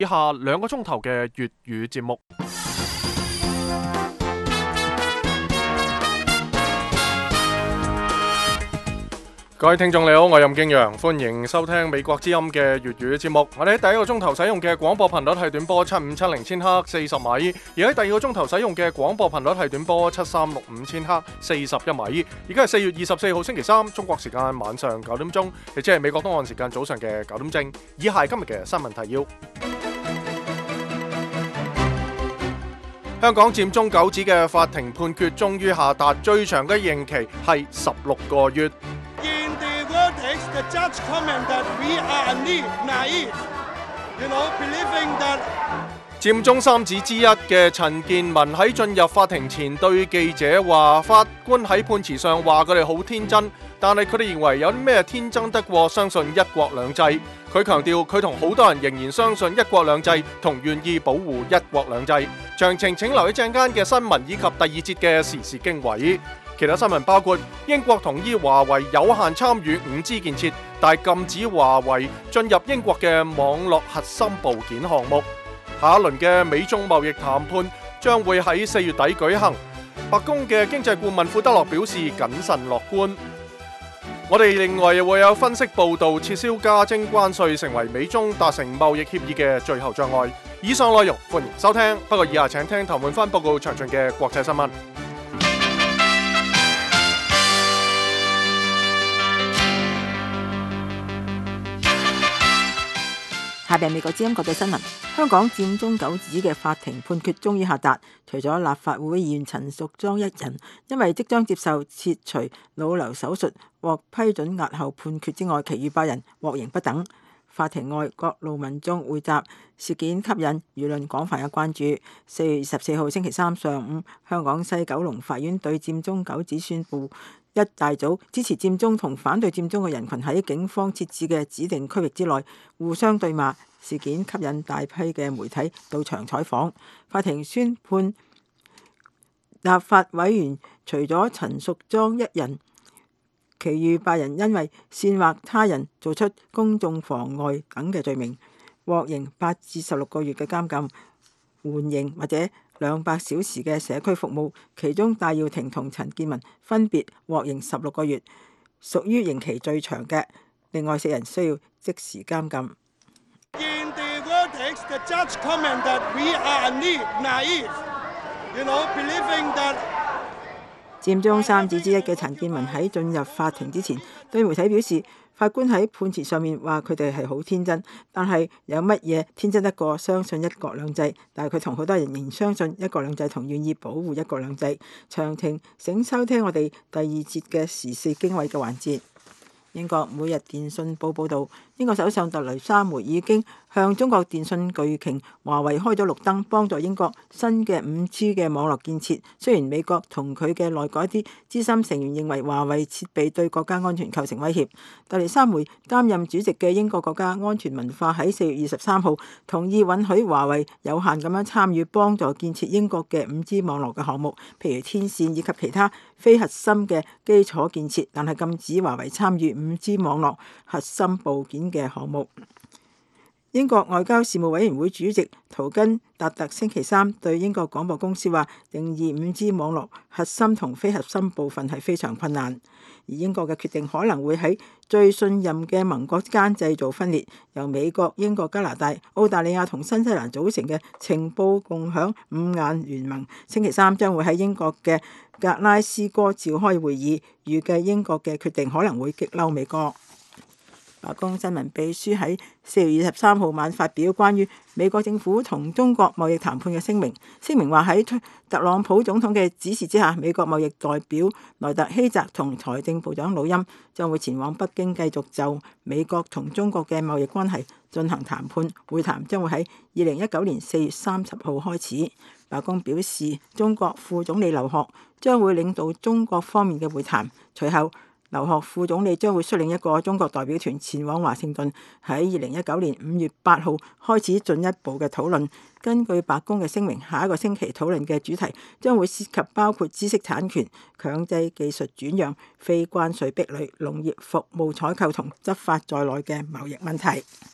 以下2個鐘頭嘅粵語節目。各位聽眾你好，我係任敬陽，歡迎收聽美國之音嘅粵語節目。我哋喺第一個鐘頭使用嘅廣播頻率係短波7570千赫40米，而喺第二個鐘頭使用嘅廣播頻率係短波7365千赫41米。而家係4月24號星期三，中國時間晚上9點鐘，亦即係美國東岸時間早上嘅9點正。以下係今日嘅新聞提要。香港佔中九子嘅法庭判決終於下達，最長嘅刑期係16個月。 The judge commented that we are naive, believing that 佔中三子之一嘅陳健民喺進入法庭前對記者話，法官喺判詞上話佢哋好天真，但係佢哋認為有啲咩天真得過相信一國兩制。佢強調佢同好多人仍然相信一國兩制，同願意保護一國兩制。詳情請留意陣間嘅新聞以及第2節嘅時事經緯。其他新聞包括英國同意華為有限參與 5G 建設，但禁止華為進入英國嘅網絡核心部件項目。下一輪嘅美中貿易談判將會喺4月底舉行。白宮嘅經濟顧問庫德洛表示謹慎樂觀。我哋另外又會有分析報導，撤銷加徵關稅成為美中達成貿易協議嘅最後障礙。以上內容歡迎收聽，不過以下請聽頭半分報告詳盡嘅國際新聞。 下邊美國之音國際新聞。香港佔中九子嘅法庭判決終於下達，除咗立法會議員陳淑莊一人因為即將接受切除腦瘤手術獲批准押後判決之外，其餘8人獲刑不等。法庭外各路民眾匯集，事件吸引輿論廣泛嘅關注。4月24號星期三上午，香港西九龍法院對佔中九子宣布，一大組支持佔中同反對佔中嘅人群喺警方設置嘅指定區域之內互相對罵，事件吸引大批嘅媒體到場採訪。法庭宣判立法委員除咗陳淑莊一人，其餘8人因為煽惑他人做出公眾妨礙等嘅罪名，獲刑8至16個月嘅監禁、緩刑或者200小時嘅社區服務。其中戴耀廷同陳健民分別獲刑16個月，屬於刑期最長嘅。另外4人需要即時監禁。 in the verdicts, the judge commented that we are naive, believing that 佔中三子之一嘅陳健民喺進入法庭之前對媒體表示，法官喺判詞上面話佢哋係好天真，但係有乜嘢天真得過相信一國兩制？但係佢同好多人仍然相信一國兩制同願意保護一國兩制。詳情請收聽我哋第2節嘅時事經緯嘅環節。英國每日電訊報報導，英國首相特蕾莎梅已經向中國電信巨擎華為開咗綠燈，幫助英國新嘅 5G 嘅網絡建設。雖然美國同佢嘅內閣一啲資深成員認為華為設備對國家安全構成威脅，特蕾莎梅擔任主席嘅英國國家安全文化喺4月23號同意允許華為有限咁樣參與幫助建設英國嘅 5G 網絡嘅項目，譬如天線以及其他非核心嘅基礎建設，但係禁止華為參與5G 網絡核心部件嘅項目。英國外交事務委員會主席圖根達特星期三對英國廣播公司話，定義 5G 網絡核心同非核心部分係非常困難，而英國嘅決定可能會喺最信任嘅盟國之間製造分裂。由美國、英國、加拿大、澳大利亞同新西蘭組成嘅情報共享5眼聯盟，星期三將會喺英國嘅格拉斯哥召開會議，預計英國嘅決定可能會激嬲美國。白宮新聞秘書喺4月23號晚發表關於美國政府同中國貿易談判嘅聲明，聲明話喺特朗普總統嘅指示之下，美國貿易代表萊特希澤同財政部長魯欽將會前往北京繼續就美國同中國嘅貿易關係進行談判，會談將會喺2019年4月30號開始。白宮表示，中國副總理劉鶴將會領導中國方面嘅會談，隨後劉鶴副總理將會率領一個中國代表團前往華盛頓，喺2019年5月8號開始進一步嘅討論。根據白宮嘅聲明，下一個星期討論嘅主題將會涉及包括知識產權、強制技術轉讓、非關稅壁壘、農業服務採購同執法在內嘅貿易問題。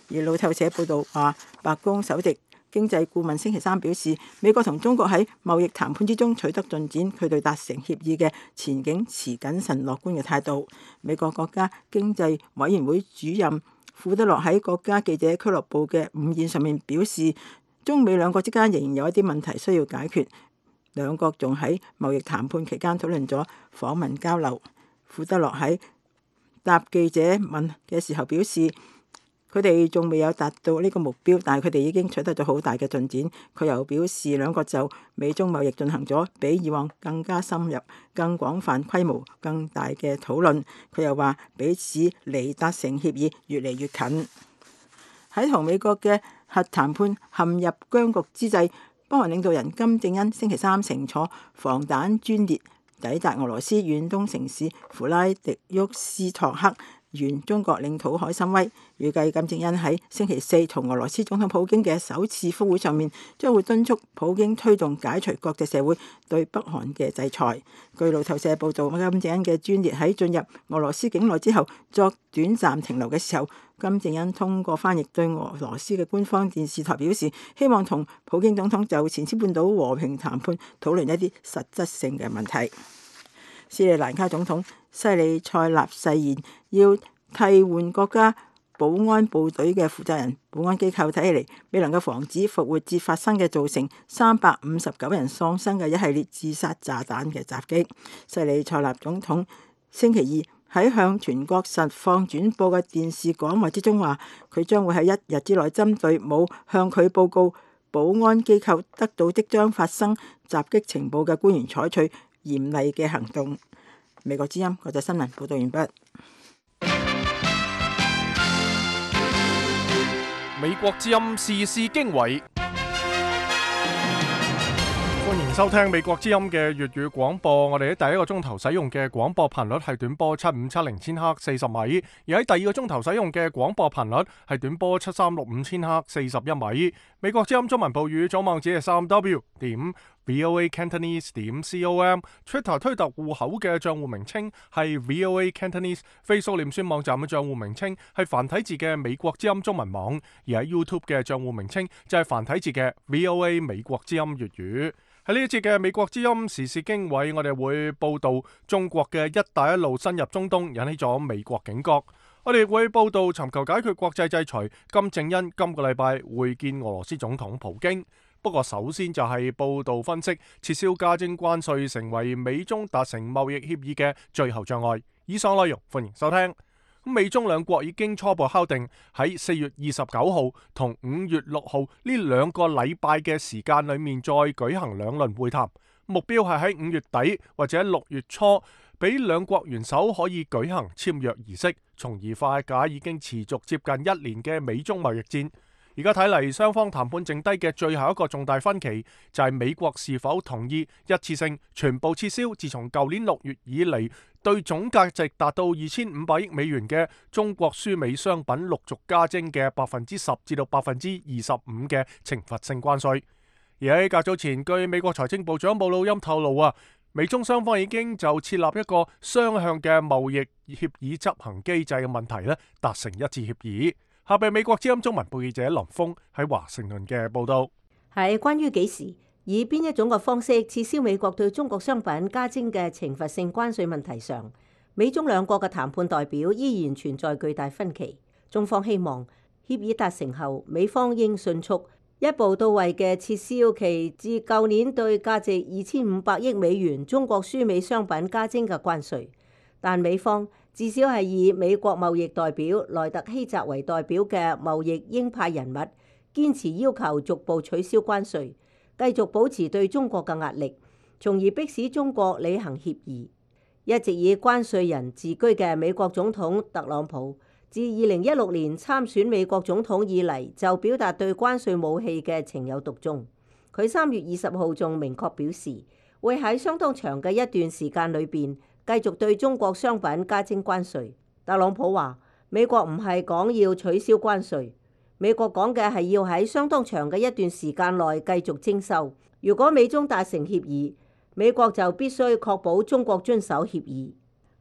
而路透社報導話，白宮首席經濟顧問星期三表示，美國同中國喺貿易談判之中取得進展，佢對達成協議嘅前景持謹慎樂觀嘅態度。美國國家經濟委員會主任庫德洛喺國家記者俱樂部嘅午宴上面表示，中美兩國之間仍然有一啲問題需要解決。兩國仲喺貿易談判期間討論咗訪問交流。庫德洛喺答記者問嘅時候表示，佢哋仲未有達到呢個目標，但係佢哋已經取得咗好大嘅進展。佢又表示，兩國就美中貿易進行咗比以往更加深入、更廣泛規模、更大嘅討論。佢又話，彼此離達成協議越嚟越近。喺同美國嘅核談判陷入僵局之際，北韓領導人金正恩星期三乘坐防彈專列抵達俄羅斯遠東城市弗拉迪沃斯托克，沿中國領土海參崴。預計金正恩喺星期四同俄羅斯總統普京嘅首次峰會上面，將會敦促普京推動解除國際社會對北韓嘅制裁。據路透社報導，金正恩嘅專列喺進入俄羅斯境內之後作短暫停留嘅時候，金正恩通過翻譯對俄羅斯嘅官方電視台表示，希望同普京總統就前朝半島和平談判討論一啲實質性嘅問題。斯里蘭卡總統西里塞納誓言要替換國家保安部隊嘅負責人。保安機構睇起嚟未能夠防止復活節發生嘅造成359人喪生嘅一系列自殺炸彈嘅襲擊。西里塞納總統星期二喺向全國實況轉播嘅電視講話之中話，佢將會喺一日之內針對冇向佢報告保安機構得到即將發生襲擊情報嘅官員採取嚴厲嘅行動。美國之音國際新聞報道完畢。 美國之音時事經緯，歡迎收聽美國之音嘅粵語廣播。我哋喺第一個鐘頭使用嘅廣播頻率係短波7570千赫40米，而喺第二個鐘頭使用嘅廣播頻率係短波7365千赫41米。美國之音中文部語總網址係3W 點 VOA Cantonese 點 com，Twitter 推特戶口嘅賬戶名稱係 VOA Cantonese，Facebook 臉書網站嘅賬戶名稱係繁體字嘅美國之音中文網，而喺 YouTube 嘅賬戶名稱就係繁體字嘅 VOA 美國之音粵語。喺呢一節嘅美國之音時事經緯，我哋會報道中國嘅一帶一路伸入中東引起咗美國警覺。我哋會報道尋求解決國際制裁，金正恩今個禮拜會見俄羅斯總統普京。不過首先就係報道分析撤銷加徵關稅成為美中達成貿易協議嘅最後障礙。以上內容歡迎收聽。美中兩國已經初步敲定喺4月29號同5月6號呢兩個禮拜嘅時間裏面再舉行兩輪會談，目標係喺5月底或者6月初，俾兩國元首可以舉行簽約儀式，從而化解已經持續接近1年嘅美中貿易戰。而家睇嚟，雙方談判剩低嘅最後一個重大分歧就係美國是否同意一次性全部撤銷自從舊年6月以嚟對總價值達到2500億美元嘅中國輸美商品陸續加徵嘅10%至到25%嘅懲罰性關稅。而喺較早前，據美國財政部長布魯欽透露美中雙方已經就設立一個雙向嘅貿易協議執行機制嘅問題達成一致協議。下邊美國之音中文部記者林峰喺華盛頓嘅報道， 係關於幾時以邊一種嘅方式撤銷美國對中國商品加徵嘅懲罰性關稅問題上，美中兩國嘅談判代表依然存在巨大分歧。中方希望協議達成後，美方應迅速一步到位嘅撤銷其自舊年對價值2500億美元中國輸美商品加徵嘅關稅，但美方至少係以美國貿易代表萊特希澤為代表嘅貿易鷹派人物，堅持要求逐步取消關稅，繼續保持對中國嘅壓力，從而迫使中國履行協議。一直以關稅人自居嘅美國總統特朗普，自2016年參選美國總統以嚟，就表達對關稅武器嘅情有獨鍾。佢3月20號仲明確表示，會喺相當長嘅一段時間裏邊繼續對中國商品加徵關稅。特朗普話：美國唔係講要取消關稅，美國講嘅係要喺相當長嘅一段時間內繼續徵收。如果美中達成協議，美國就必須確保中國遵守協議。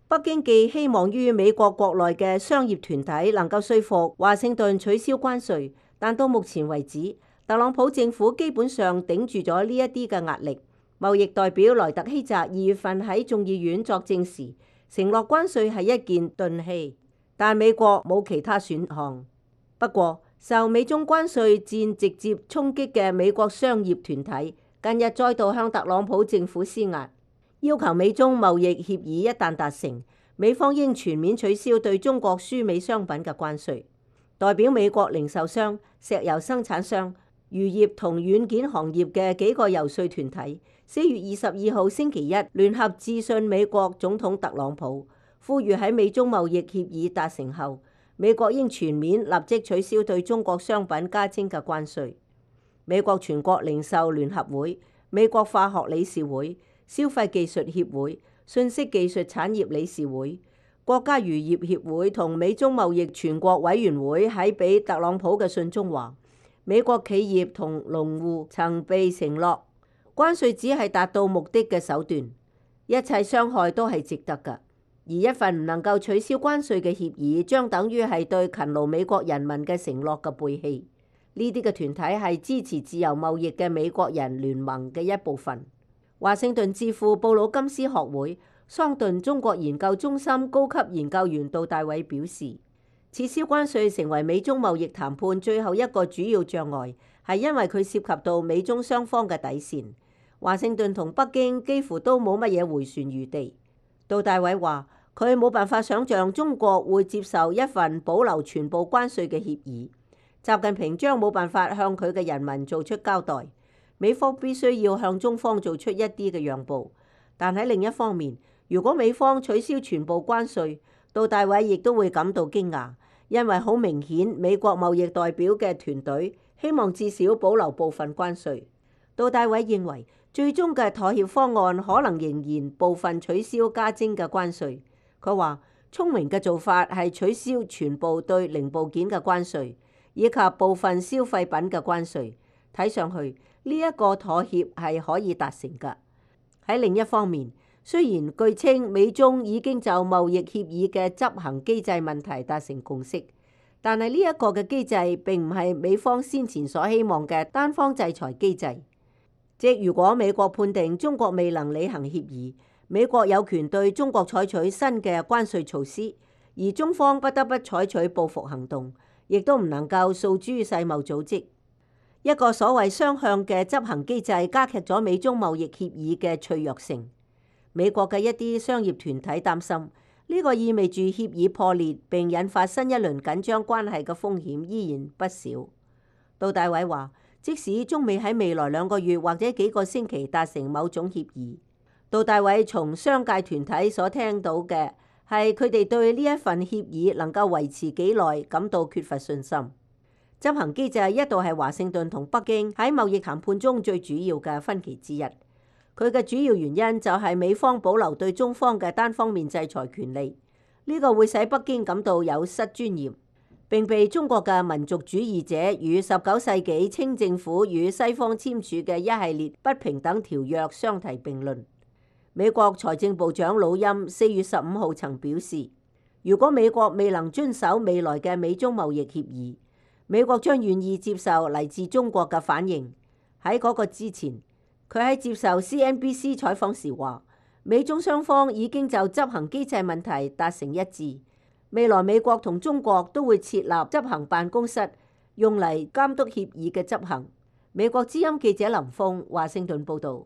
北京寄希望於美國國內嘅商業團體能夠說服華盛頓取消關稅，但到目前為止，特朗普政府基本上頂住咗呢一啲嘅壓力。貿易代表萊特希澤2月份喺眾議院作證時，承諾關稅係一件鈍器，但美國冇其他選項。不過，受美中關稅戰直接衝擊嘅美國商業團體近日再度向特朗普政府施壓，要求美中貿易協議一旦達成，美方應全面取消對中國輸美商品嘅關稅。代表美國零售商、石油生產商、漁業同軟件行業嘅幾個遊說團體4月22號星期一聯合致信美國總統特朗普，呼籲喺美中貿易協議達成後，美國應全面立即取消對中國商品加徵嘅關稅。美國全國零售聯合會、美國化學理事會、消費技術協會、信息技術產業理事會、國家漁業協會同美中貿易全國委員會喺俾特朗普嘅信中話，美國企業同農戶曾被承諾關稅只係達到目的嘅手段，一切傷害都係值得㗎。而一份唔能夠取消關稅嘅協議，將等於係對勤勞美國人民嘅承諾嘅背棄。呢啲嘅團體係支持自由貿易嘅美國人聯盟嘅一部分。華盛頓智庫布魯金斯學會桑頓中國研究中心高級研究員杜大偉表示，撤銷關稅成為美中貿易談判最後一個主要障礙，係因為佢涉及到美中雙方嘅底線。華盛頓同北京幾乎都冇乜嘢迴旋餘地。杜大偉話，佢冇辦法想像中國會接受一份保留全部關稅嘅協議。習近平將冇辦法向佢嘅人民做出交代，美方必須要向中方做出一啲嘅讓步。但喺另一方面，如果美方取消全部關稅，杜大偉亦都會感到驚訝，因為好明顯美國貿易代表嘅團隊希望至少保留部分關稅。杜大偉認為，最終嘅妥協方案可能仍然部分取消加徵嘅關稅。佢話，聰明嘅做法係取消全部對零部件嘅關稅，以及部分消費品嘅關稅。睇上去呢一個妥協係可以達成㗎。喺另一方面，雖然據稱美中已經就貿易協議嘅執行機制問題達成共識，但係呢一個嘅機制並唔係美方先前所希望嘅單方制裁機制。即如果美國判定中國未能履行協議，美國有權對中國採取新嘅關稅措施，而中方不得不採取報復行動，亦都唔能夠訴諸世貿組織。一個所謂雙向嘅執行機制加劇咗美中貿易協議嘅脆弱性。美國嘅一啲商業團體擔心，呢個意味住協議破裂並引發新一輪緊張關係嘅風險依然不少。杜大偉話，即使中美喺未來2個月或者幾個星期達成某種協議，杜大偉從商界團體所聽到嘅係佢哋對呢一份協議能夠維持幾耐感到缺乏信心。執行機制一度係華盛頓同北京喺貿易談判中最主要嘅分歧之一。佢嘅主要原因就係美方保留對中方嘅單方面制裁權利，呢個會使北京感到有失尊嚴，並被中國嘅民族主義者與19世紀清政府與西方簽署嘅一系列不平等條約相提並論。美國財政部長魯欽4月15號曾表示，如果美國未能遵守未來嘅美中貿易協議，美國將願意接受嚟自中國嘅反應。喺嗰個之前，佢喺接受 CNBC 採訪時話，美中雙方已經就執行機制問題達成一致，未來美國同中國都會設立執行辦公室，用嚟監督協議嘅執行。美國之音記者林峰華盛頓報導。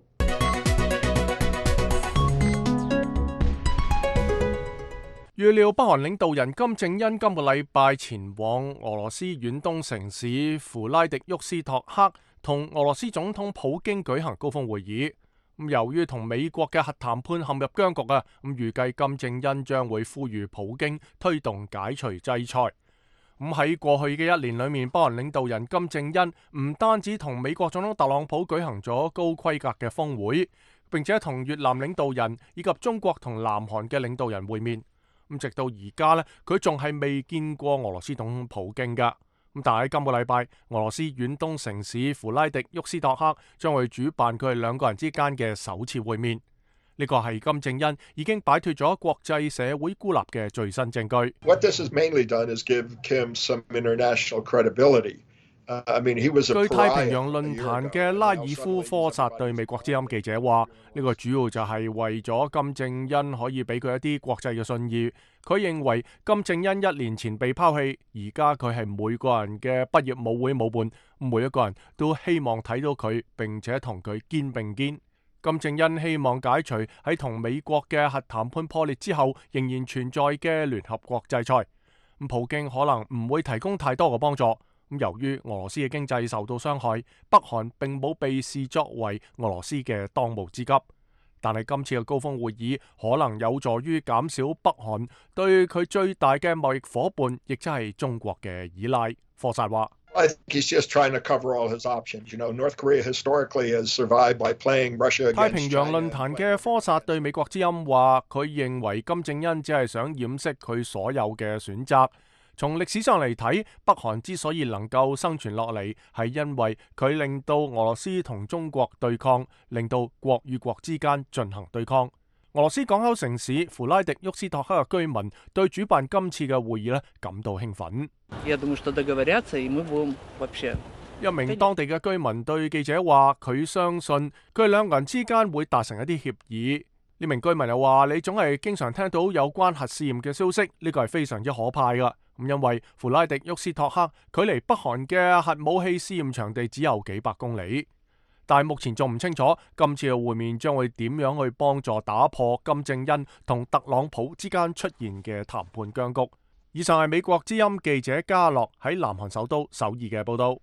預料北韓領導人金正恩今個禮拜前往俄羅斯遠東城市符拉迪沃斯托克同俄羅斯總統普京舉行高峰會議。由於同美國嘅核談判陷入僵局啊，預計金正恩將會呼籲普京推動解除制裁。喺過去嘅1年裏面，北韓領導人金正恩唔單止同美國總統特朗普舉行咗高規格嘅峰會，並且同越南領導人以及中國同南韓嘅領導人會面。直到而家咧，佢仲係未見過俄羅斯總統普京噶。但係今個禮拜，俄羅斯遠東城市符拉迪沃斯托克將會主辦佢哋2個人之間嘅首次會面。 呢個係金正恩已經擺脫咗國際社會孤立嘅最新證據。 What this has mainly done is give Kim some international credibility. I mean, he was a 據太平 pariah 洋論壇嘅拉爾夫科薩對美國之音記者話：呢個主要就係為咗金正恩可以俾佢一啲國際嘅信譽。佢認為金正恩1年前被拋棄，而家佢係每個人嘅畢業舞會舞伴，每一個人都希望睇到佢並且同佢肩並肩。金正恩希望解除喺同美國嘅核談判破裂之後仍然存在嘅聯合國制裁。普京可能唔會提供太多嘅幫助。由於俄羅斯嘅經濟受到傷害，北韓並冇被視作為俄羅斯嘅當務之急。但係今次嘅高峰會議可能有助於減少北韓對佢最大嘅貿易夥伴，亦即係中國嘅依賴。科薩話 I think he's just trying to cover all his options. You know, North Korea historically has survived by playing Russia against China. 太平洋論壇嘅科薩對美國之音話，佢認為金正恩只係想掩飾佢所有嘅選擇。從歷史上嚟睇，北韓之所以能夠生存落嚟，係因為佢令到俄羅斯同中國對抗，令到國與國之間進行對抗。俄羅斯港口城市弗拉迪沃斯托克嘅居民對主辦今次嘅會議感到興奮。一名當地嘅居民對記者話：佢相信佢哋兩個人之間會達成一啲協議。呢名居民又話：你總係經常聽到有關核試驗嘅消息，呢個係非常之可怕㗎。因為弗拉迪沃斯托克距離北韓嘅核武器試驗場地只有幾百公里，但係目前仲唔清楚今次嘅會面將會點樣去幫助打破金正恩同特朗普之間出現嘅談判僵局。以上係美國之音記者嘉樂喺南韓首都首爾嘅報道。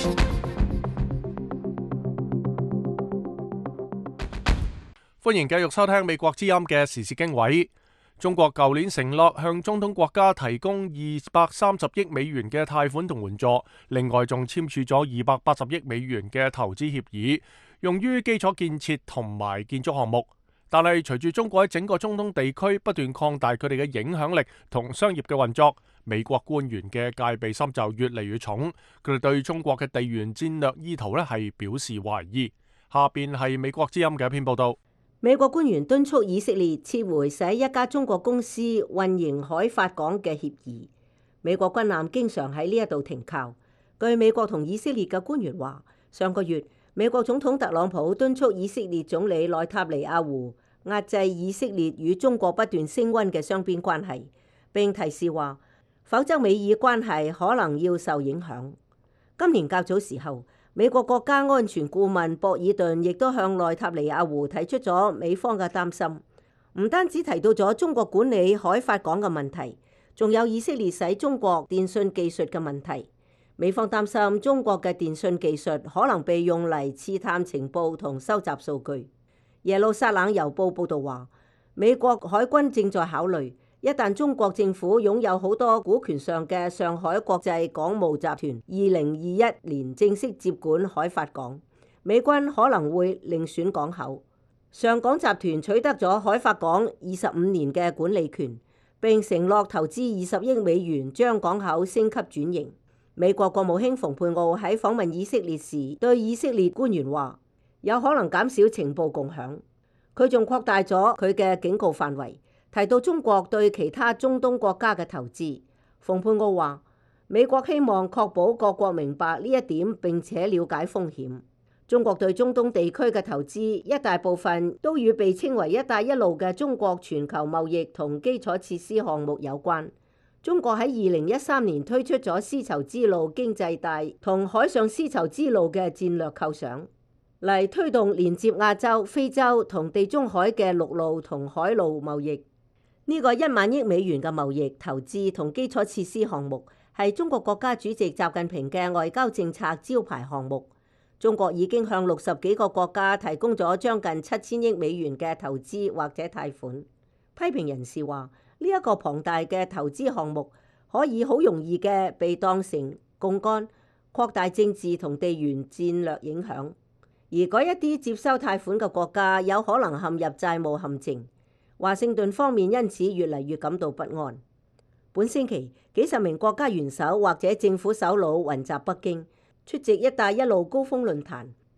歡迎繼續收聽美國之音嘅時事經緯。中國舊年承諾向中東國家提供230億美元嘅貸款同援助，另外仲簽署咗280億美元嘅投資協議，用於基礎建設同埋建築項目。但係隨住中國喺整個中東地區不斷擴大佢哋嘅影響力同商業嘅運作，美國官員嘅戒備心就越嚟越重，佢哋對中國嘅地緣戰略意圖係表示懷疑。下邊係美國之音嘅一篇報道。 美國官員敦促以色列撤回使一家中國公司運營海法港嘅協議。美國軍艦經常喺呢一度停靠。據美國同以色列嘅官員話，上個月美國總統特朗普敦促以色列總理內塔尼亞胡壓制以色列與中國不斷升溫嘅雙邊關係，並提示話，否則美以關係可能要受影響。今年較早時候，美國國家安全顧問博爾頓亦都向內塔尼亞胡提出咗美方嘅擔心，唔單止提到咗中國管理海法港嘅問題，仲有以色列使中國電信技術嘅問題。美方擔心中國嘅電信技術可能被用嚟刺探情報同收集數據。耶路撒冷郵報報導話，美國海軍正在考慮，一旦中國政府擁有好多股權上嘅上海國際港務集團2021年正式接管海法港，美軍可能會另選港口。上港集團取得咗海法港25年嘅管理權，並承諾投資20億美元將港口升級轉型。美國國務卿蓬佩奧喺訪問以色列時對以色列官員話，有可能減少情報共享。佢仲擴大咗佢嘅警告範圍，提到中國對其他中東國家嘅投資。蓬佩奧話，美國希望確保各國明白呢一點並且了解風險。中國對中東地區嘅投資一大部分都與被稱為一帶一路嘅中國全球貿易同基礎設施項目有關。中國喺2013年推出咗絲綢之路經濟帶同海上絲綢之路嘅戰略構想，嚟推動連接亞洲、非洲同地中海嘅陸路同海路貿易。呢個1萬億美元嘅貿易投資同基礎設施項目係中國國家主席習近平嘅外交政策招牌項目。中國已經向60幾個國家提供咗將近7000億美元嘅投資或者貸款。批評人士話，呢一個龐大嘅投資項目可以好容易嘅被當成槓桿，擴大政治同地緣戰略影響。而嗰一啲接收貸款嘅國家有可能陷入債務陷阱。華盛頓方面因此越嚟越感到不安。本星期幾十名國家元首或者政府首腦雲集北京，出席一帶一路高峰論壇。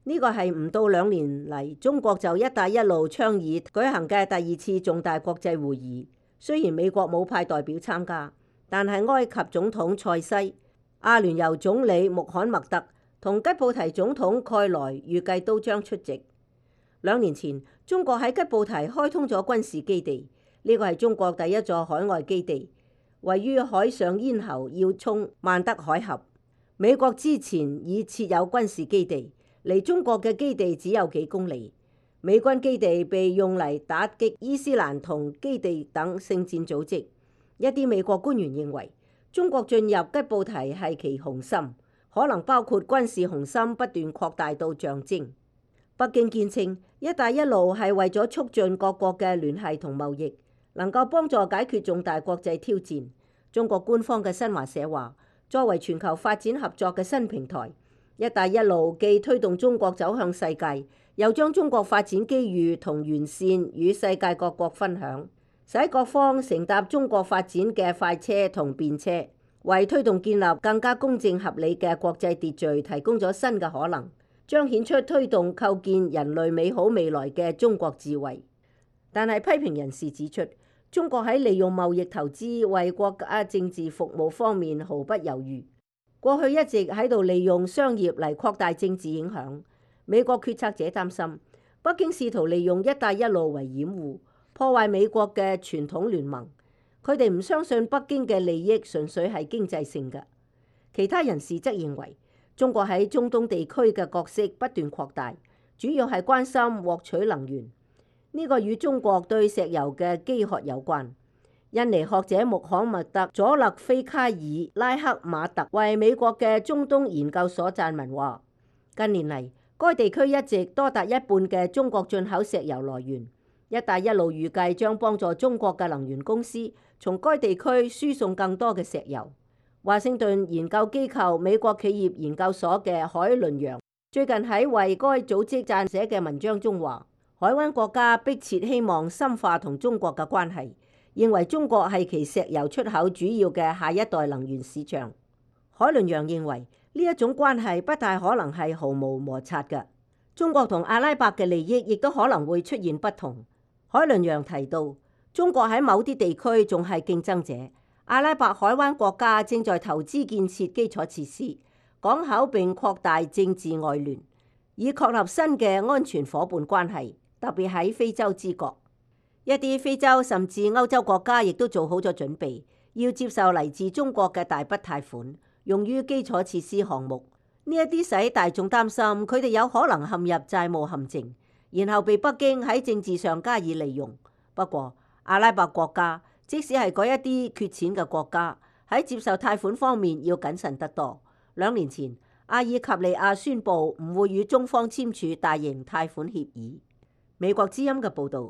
呢個係唔到2年嚟中國就一帶一路倡議舉行嘅第2次重大國際會議。雖然美國冇派代表參加，但係埃及總統塞西、阿聯酋總理穆罕默德同吉布提總統蓋萊預計都將出席。2年前，中國喺吉布提開通咗軍事基地，呢個係中國第一座海外基地，位於海上咽喉要衝曼德海峽。美國之前已設有軍事基地，離中國嘅基地只有幾公里。美軍基地被用嚟打擊伊斯蘭同基地等聖戰組織。一啲美國官員認為，中國進入吉布提係其雄心，可能包括軍事雄心不斷擴大到象徵。北京堅稱，一帶一路係為咗促進各國嘅聯繫同貿易，能夠幫助解決重大國際挑戰。中國官方嘅新華社話，作為全球發展合作嘅新平台，一帶一路既推動中國走向世界，又將中國發展機遇同完善與世界各國分享，使各方乘搭中國發展嘅快車同便車，為推動建立更加公正合理嘅國際秩序提供咗新嘅可能，彰顯出推動構建人類美好未來嘅中國智慧。但係批評人士指出，中國喺利用貿易投資為國家政治服務方面毫不猶豫，過去一直喺度利用商業嚟擴大政治影響。美國決策者擔心，北京試圖利用一帶一路為掩護，破壞美國嘅傳統聯盟。佢哋唔相信北京嘅利益純粹係經濟性嘅。其他人士則認為，中國喺中東地區嘅角色不斷擴大，主要係關心獲取能源。呢個與中國對石油嘅飢渴有關。印尼學者穆罕默德·佐勒菲卡爾拉克馬特為美國嘅中東研究所撰文話，近年嚟，該地區一直多達一半嘅中國進口石油來源。一帶一路預計將幫助中國嘅能源公司從該地區輸送更多嘅石油。華盛頓研究機構美國企業研究所嘅海倫揚最近喺為該組織撰寫嘅文章中話，海灣國家迫切希望深化同中國嘅關係，認為中國係其石油出口主要嘅下一代能源市場。海倫揚認為呢一種關係不大可能係毫無摩擦嘅，中國同阿拉伯嘅利益亦都可能會出現不同。海倫揚提到，中國喺某啲地區仲係競爭者，阿拉伯海灣國家正在投資建設基礎設施、港口並擴大政治外聯，以確立新嘅安全夥伴關係，特別喺非洲之角。一啲非洲甚至歐洲國家亦都做好咗準備，要接受嚟自中國嘅大筆貸款，用於基礎設施項目。呢一啲使大眾擔心佢哋有可能陷入債務陷阱，然後被北京喺政治上加以利用。不過，阿拉伯國家即使係嗰一啲缺錢嘅國家，喺接受貸款方面要謹慎得多。2年前，阿爾及利亞宣布唔會與中方簽署大型貸款協議。美國之音嘅報導。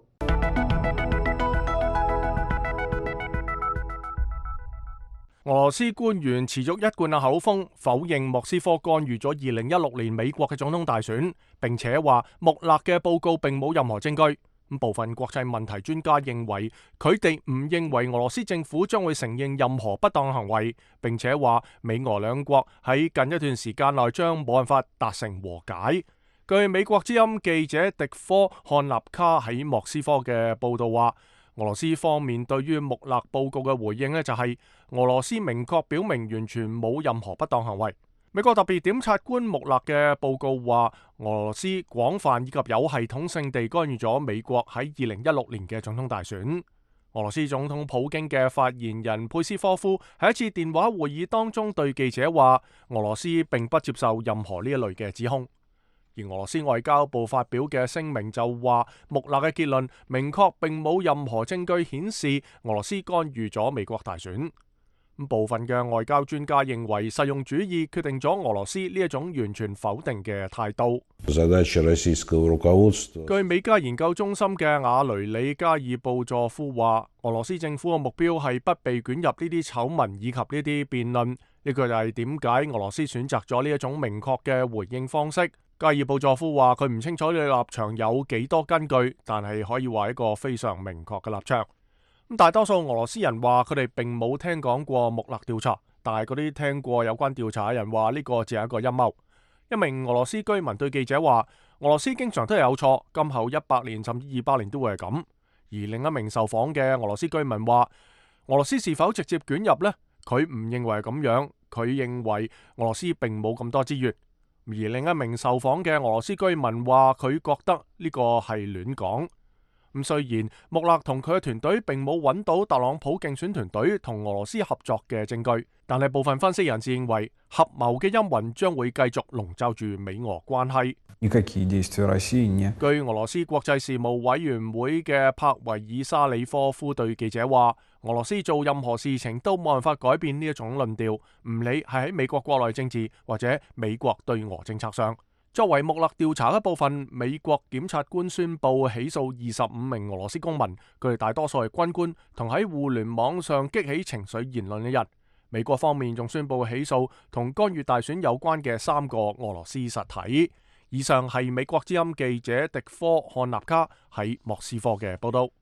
俄羅斯官員持續一貫嘅口風，否認莫斯科干預咗2016年美國嘅總統大選，並且話穆勒嘅報告並冇任何證據。部分國際問題專家認為，佢哋唔認為俄羅斯政府將會承認任何不當行為，並且話美俄兩國喺近一段時間內將冇辦法達成和解。據美國之音記者迪科漢納卡喺莫斯科嘅報道話，俄羅斯方面對於穆勒報告嘅回應呢，就係俄羅斯明確表明完全冇任何不當行為。美國特別檢察官穆勒嘅報告話，俄羅斯廣泛以及有系統性地干預咗美國喺2016年嘅總統大選。俄羅斯總統普京嘅發言人佩斯科夫喺一次電話會議當中對記者話，俄羅斯並不接受任何呢一類嘅指控。而俄羅斯外交部發表嘅聲明就話，穆勒嘅結論明確並冇任何證據顯示俄羅斯干預咗美國大選。部分嘅外交專家認為，實用主義決定咗俄羅斯呢一種完全否定嘅態度。據美加研究中心嘅瓦雷里加爾布佐夫話，俄羅斯政府嘅目標係不被捲入呢啲醜聞以及呢啲辯論。呢個就係點解俄羅斯選擇咗呢一種明確嘅回應方式。加爾布佐夫話，佢唔清楚呢個立場有幾多根據，但係可以話一個非常明確嘅立場。大多數俄羅斯人話佢哋並冇聽講過穆勒調查，但係嗰啲聽過有關調查嘅人話呢個只係一個陰謀。 一名俄羅斯居民對記者話：俄羅斯經常都係有錯，今後100年甚至200年都會係咁。而另一名受訪嘅俄羅斯居民話：俄羅斯是否直接捲入呢？佢唔認為係咁樣，佢認為俄羅斯並冇咁多資源。而另一名受訪嘅俄羅斯居民話：佢覺得呢個係亂講。咁雖然穆勒同佢嘅團隊並冇揾到特朗普競選團隊同俄羅斯合作嘅證據，但係部分分析人士認為合謀嘅陰雲將會繼續籠罩住美俄關係。據俄羅斯國際事務委員會嘅帕維爾沙里科夫對記者話：俄羅斯做任何事情都冇辦法改變呢一種論調，唔理係喺美國國內政治或者美國對俄政策上。作為穆勒調查一部分，美國檢察官宣布起訴25名俄羅斯公民，佢哋大多數係軍官同喺互聯網上激起情緒言論嘅人。美國方面仲宣布起訴同干預大選有關嘅3個俄羅斯實體。以上係美國之音記者迪科漢納卡喺莫斯科嘅報道。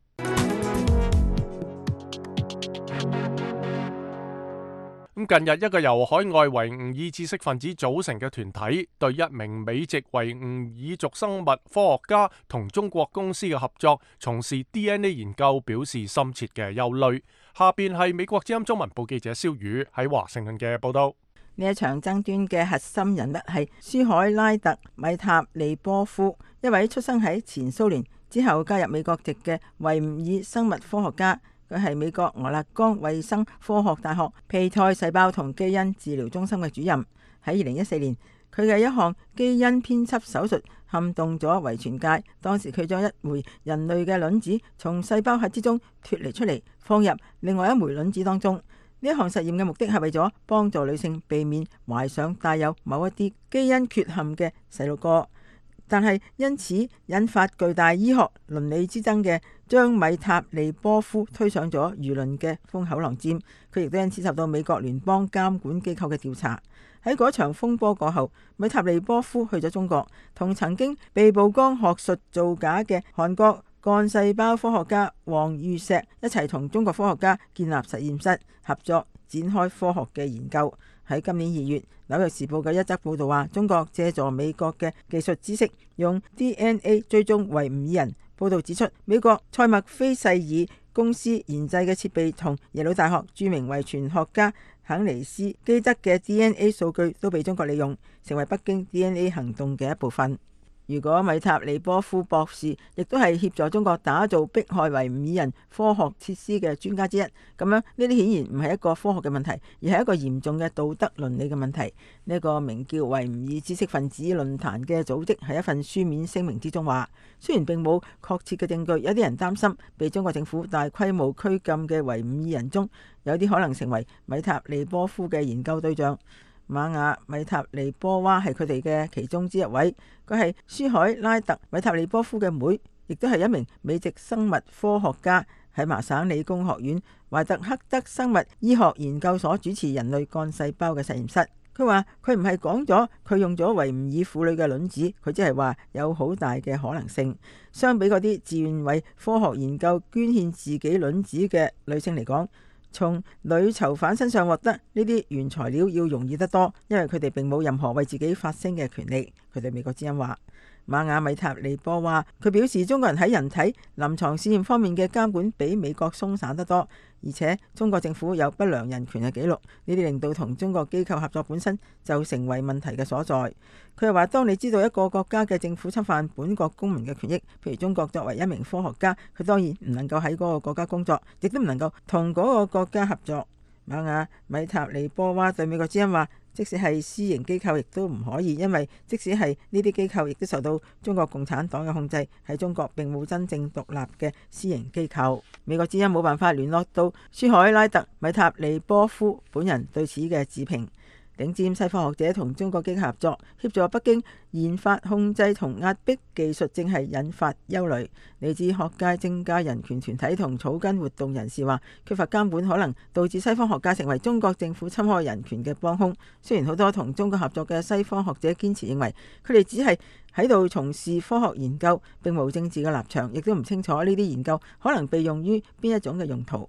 近日一個由海外維吾爾知識分子組成嘅團體，對一名美籍維吾爾族生物科學家同中國公司嘅合作從事 DNA 研究表示深切嘅憂慮。下邊係美國之音中文部記者蕭宇喺華盛頓嘅報道。 呢一場爭端嘅核心人物係舒海拉特米塔利波夫，一位出生喺前蘇聯之後加入美國籍嘅維吾爾生物科學家。佢係美國俄勒岡衛生科學大學胚胎細胞同基因治療中心嘅主任。喺2014年，佢嘅一項基因編輯手術撼動咗遺傳界。當時佢將一枚人類嘅卵子從細胞核之中脫離出嚟，放入另外一枚卵子當中。呢一項實驗嘅目的係為咗幫助女性避免懷上帶有某一啲基因缺陷嘅細路哥。但係因此引發巨大醫學倫理之爭嘅，將米塔利波夫推上咗輿論嘅風口浪尖。佢亦都因此受到美國聯邦監管機構嘅調查。喺嗰場風波過後，米塔利波夫去咗中國，同曾經被曝光學術造假嘅韓國幹細胞科學家黃玉石一齊同中國科學家建立實驗室，合作展開科學嘅研究。喺今年2月，紐約時報嘅一則報道話，中國借助美國嘅技術知識，用 DNA 追蹤維吾爾人。報道指出，美國塞默菲世爾公司研製嘅設備同耶魯大學著名遺傳學家肯尼斯基德嘅 DNA 數據都被中國利用，成為北京 DNA 行動嘅一部分。如果米塔利波夫博士亦都係協助中國打造迫害維吾爾人科學設施嘅專家之一，咁樣呢啲顯然唔係一個科學嘅問題，而係一個嚴重嘅道德倫理嘅問題。呢個名叫維吾爾知識分子論壇嘅組織喺一份書面聲明之中話，雖然並冇確切嘅證據，有啲人擔心被中國政府大規模拘禁嘅維吾爾人中，有啲可能成為米塔利波夫嘅研究對象。瑪雅米塔利波娃係佢哋嘅其中之一位，佢係舒海拉特米塔利波夫嘅妹，亦都係一名美籍生物科學家，喺麻省理工學院懷特克德生物醫學研究所主持人類幹細胞嘅實驗室。佢話佢唔係講咗佢用咗維吾爾婦女嘅卵子，佢只係話有好大嘅可能性。相比嗰啲自願為科學研究捐獻自己卵子嘅女性嚟講，從女囚犯身上獲得呢啲原材料要容易得多，因為佢哋並冇任何為自己發聲嘅權利。佢對美國之音話，瑪雅米塔利波話，佢表示中國人喺人體臨床試驗方面嘅監管比美國鬆散得多，而且中國政府有不良人權嘅記錄，呢啲令到同中國機構合作本身就成為問題嘅所在。佢又話，當你知道一個國家嘅政府侵犯本國公民嘅權益，譬如中國作為一名科學家，佢當然唔能夠喺嗰個國家工作，亦都唔能夠同嗰個國家合作。瑪雅米塔利波娃對美國之音話，即使係私營機構亦都唔可以，因為即使係呢啲機構亦都受到中國共產黨嘅控制，喺中國並冇真正獨立嘅私營機構。美國之音冇辦法聯絡到舒海拉特米塔利波夫本人對此嘅置評。頂尖西方學者同中國機構合作，協助北京研發控制同壓迫技術，正係引發憂慮。嚟自學界、政界、人權團體同草根活動人士話，缺乏監管可能導致西方學界成為中國政府侵害人權嘅幫兇。雖然好多同中國合作嘅西方學者堅持認為，佢哋只係喺度從事科學研究，並無政治嘅立場，亦都唔清楚呢啲研究可能被用於邊一種嘅用途。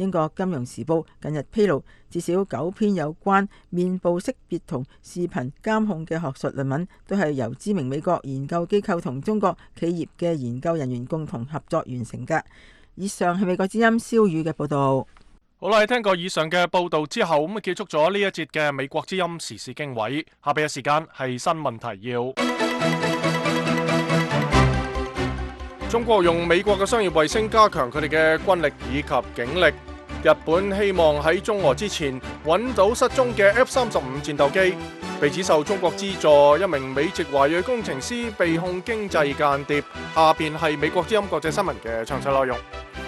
英國金融時報近日披露，至少9篇有關面部識別同視頻監控嘅學術論文，都係由知名美國研究機構同中國企業嘅研究人員共同合作完成嘅。以上係美國之音蕭宇嘅報道。 好啦，聽過以上嘅報道之後，咁結束咗呢一節嘅美國之音時事經緯。下邊嘅時間係新聞提要。中國用美國嘅商業衛星加強佢哋嘅軍力以及警力。日本希望喺中俄之前揾到失蹤嘅 F-35戰鬥機。被指受中國資助一名美籍華裔工程師被控經濟間諜。下邊係美國之音國際新聞嘅詳細內容。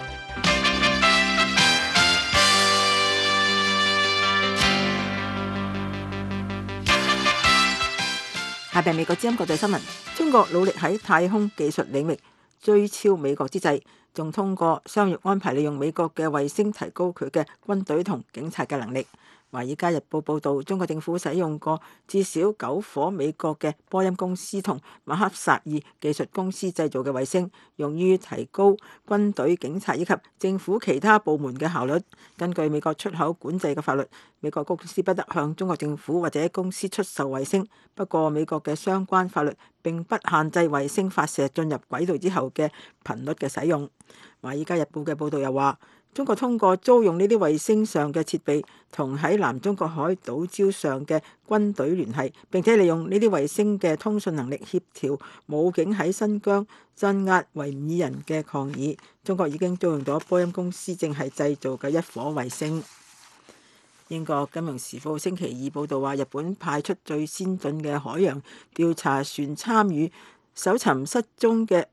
下邊美國之音國際新聞，中國努力喺太空技術領域追超美國之際，仲通過商業安排利用美國嘅衛星提高佢嘅軍隊同警察嘅能力。《華爾街日報》報導，中國政府使用過至少9顆美國嘅波音公司同馬克薩爾技術公司製造嘅衛星，用於提高軍隊、警察以及政府其他部門嘅效率。根據美國出口管制嘅法律，美國公司不得向中國政府或者公司出售衛星。不過，美國嘅相關法律並不限制衛星發射進入軌道之後嘅頻率嘅使用。《華爾街日報》嘅報導又話，中國通過租用呢啲衛星上嘅設備，同喺南中國海島礁上嘅軍隊聯繫，並且利用呢啲衛星嘅通訊能力協調武警喺新疆鎮壓維吾爾人嘅抗議。中國已經租用咗波音公司正係製造嘅1顆衛星。英國金融時報星期二報導話，日本派出最先進嘅海洋調查船參與搜尋失蹤嘅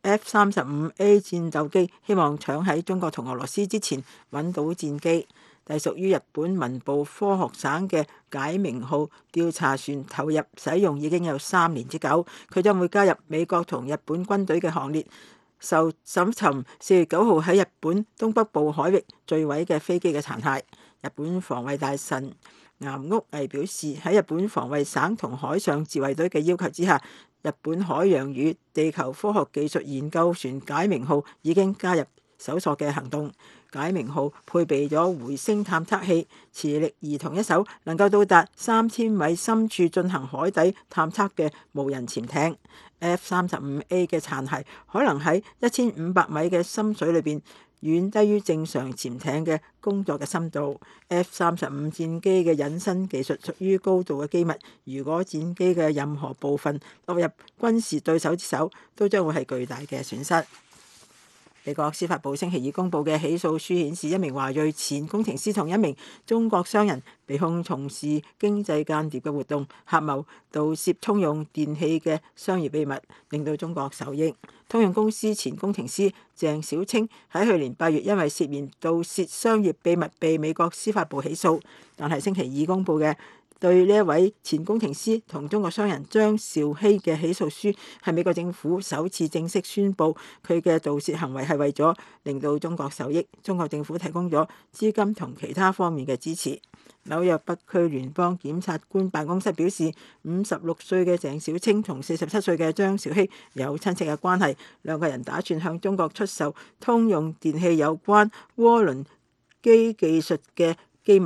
F-35A 戰鬥機，希望搶喺中國同俄羅斯之前揾到戰機。隸屬於日本文部科學省嘅解明號調查船投入使用已經有3年之久，佢將會加入美國同日本軍隊嘅行列，受搜尋4月9號喺日本東北部海域墜毀嘅飛機嘅殘骸。日本防衛大臣岩屋毅表示，喺日本防衛省同海上自衛隊嘅要求之下，日本海洋與地球科學技術研究船解明號已經加入搜索嘅行動。解明號配備咗回聲探測器，磁力儀同一艘能夠到達3000米深處進行海底探測嘅無人潛艇。F-35A 嘅殘骸可能喺1500米嘅深水裏邊，遠低於正常潛艇嘅工作嘅深度。F-35戰機嘅隱身技術屬於高度嘅機密，如果戰機嘅任何部分落入軍事對手之手，都將會係巨大嘅損失。美國司法部星期二公佈嘅起訴書顯示，一名華裔前工程師同一名中國商人被控從事經濟間諜嘅活動，合謀盜竊通用電器嘅商業秘密，令到中國受益。通用公司前工程師鄭小青喺去年8月因為涉嫌盜竊商業秘密被美國司法部起訴，但係星期二公佈嘅對呢一位前工程師同中國商人張兆熙嘅起訴書，係美國政府首次正式宣布佢嘅盜竊行為係為咗令到中國受益。中國政府提供咗資金同其他方面嘅支持。紐約北區聯邦檢察官辦公室表示，56歲嘅鄭小青同47歲嘅張兆熙有親戚嘅關係，兩個人打算向中國出售通用電器有關渦輪機技術嘅機密。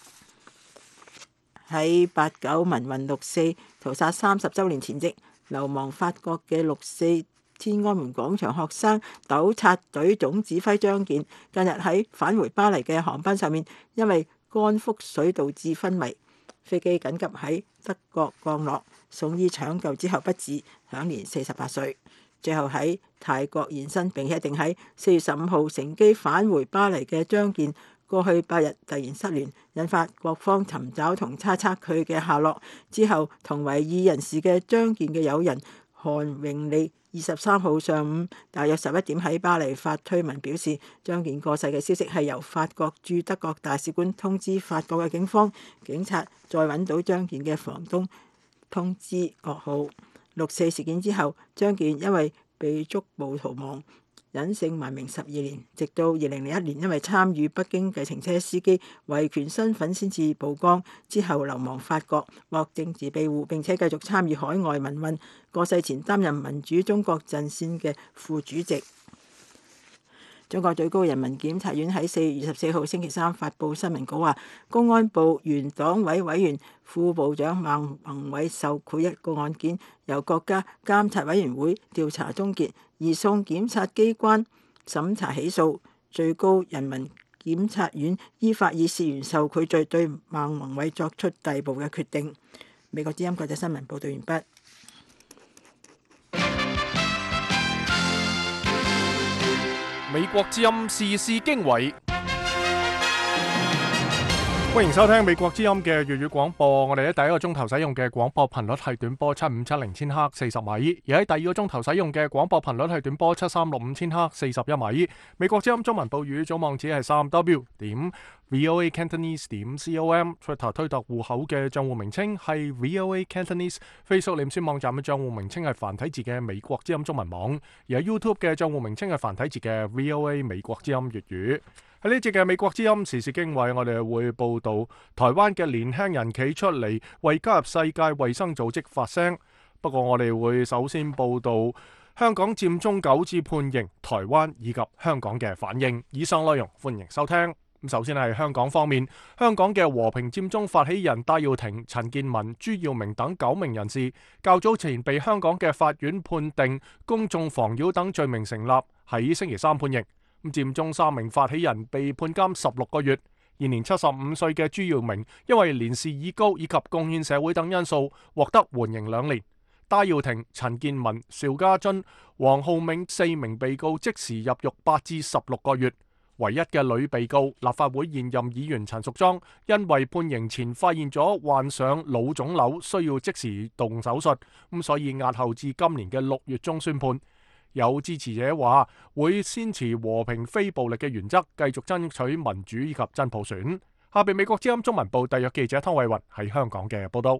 喺89民運6·4屠殺30週年前夕，流亡法國嘅6·4天安門廣場學生糾察隊總指揮張健，近日喺返回巴黎嘅航班上面，因為肝腹水導致昏迷，飛機緊急喺德國降落，送醫搶救之後不治，享年48歲。最後喺泰國現身並且定喺4月15號乘機返回巴黎嘅張健，過去8日突然失聯，引發各方尋找同猜測佢嘅下落。之後，同為異人士嘅張健嘅友人韓榮利23號上午大約11點喺巴黎發推文表示，張健過世嘅消息係由法國駐德國大使館通知法國嘅警方，警察再揾到張健嘅房東通知噩耗。6·4事件之後，張健因為被捉捕逃亡，隱姓埋名12年，直到2001年因為參與北京計程車司機維權身份先至曝光，之後流亡法國，獲政治庇護，並且繼續參與海外民運。過世前擔任民主中國陣線嘅副主席。 中國最高人民檢察院喺4月24號星期三發布新聞稿話，公安部原黨委委員、副部長孟宏偉受賄一個案件由國家監察委員會調查終結，移送檢察機關審查起訴。最高人民檢察院依法以涉嫌受賄罪對孟宏偉作出逮捕嘅決定。美國之音國際新聞報道完畢。 美國之音時事經緯，歡迎收聽美國之音嘅粵語廣播。我哋喺第一個鐘頭使用嘅廣播頻率係短波7570千赫40米，而喺第二個鐘頭使用嘅廣播頻率係短波7365千赫41米。美國之音中文報語總網址係3w 點 VOA Cantonese 點 com，Twitter 推特戶口嘅賬戶名稱係 VOA Cantonese，Facebook 臉書網站嘅賬戶名稱係繁體字嘅美國之音中文網，而喺 YouTube 嘅賬戶名稱係繁體字嘅 VOA 美國之音粵語。喺呢節嘅美國之音時事經緯，我哋會報道台灣嘅年輕人企出嚟為加入世界衛生組織發聲。不過我哋會首先報道香港佔中9子判刑、台灣以及香港嘅反應。以上內容歡迎收聽。首先係香港方面，香港嘅和平佔中發起人戴耀廷、陳健民、朱耀明等9名人士，較早前被香港嘅法院判定公眾妨擾等罪名成立，喺星期三判刑。佔中3名發起人被判監16個月。現年75歲嘅朱耀明因為年事已高以及貢獻社會等因素，獲得緩刑2年。戴耀廷、陳健民、邵家臻、黃浩銘4名被告即時入獄8至16個月。唯一嘅女被告立法會現任議員陳淑莊，因為判刑前發現咗患上腦腫瘤，需要即時動手術，所以押後至今年嘅6月中宣判。有支持者話會堅持和平非暴力嘅原則，繼續爭取民主以及真普選。下邊美國之音中文部特約記者湯慧雲喺香港嘅報道。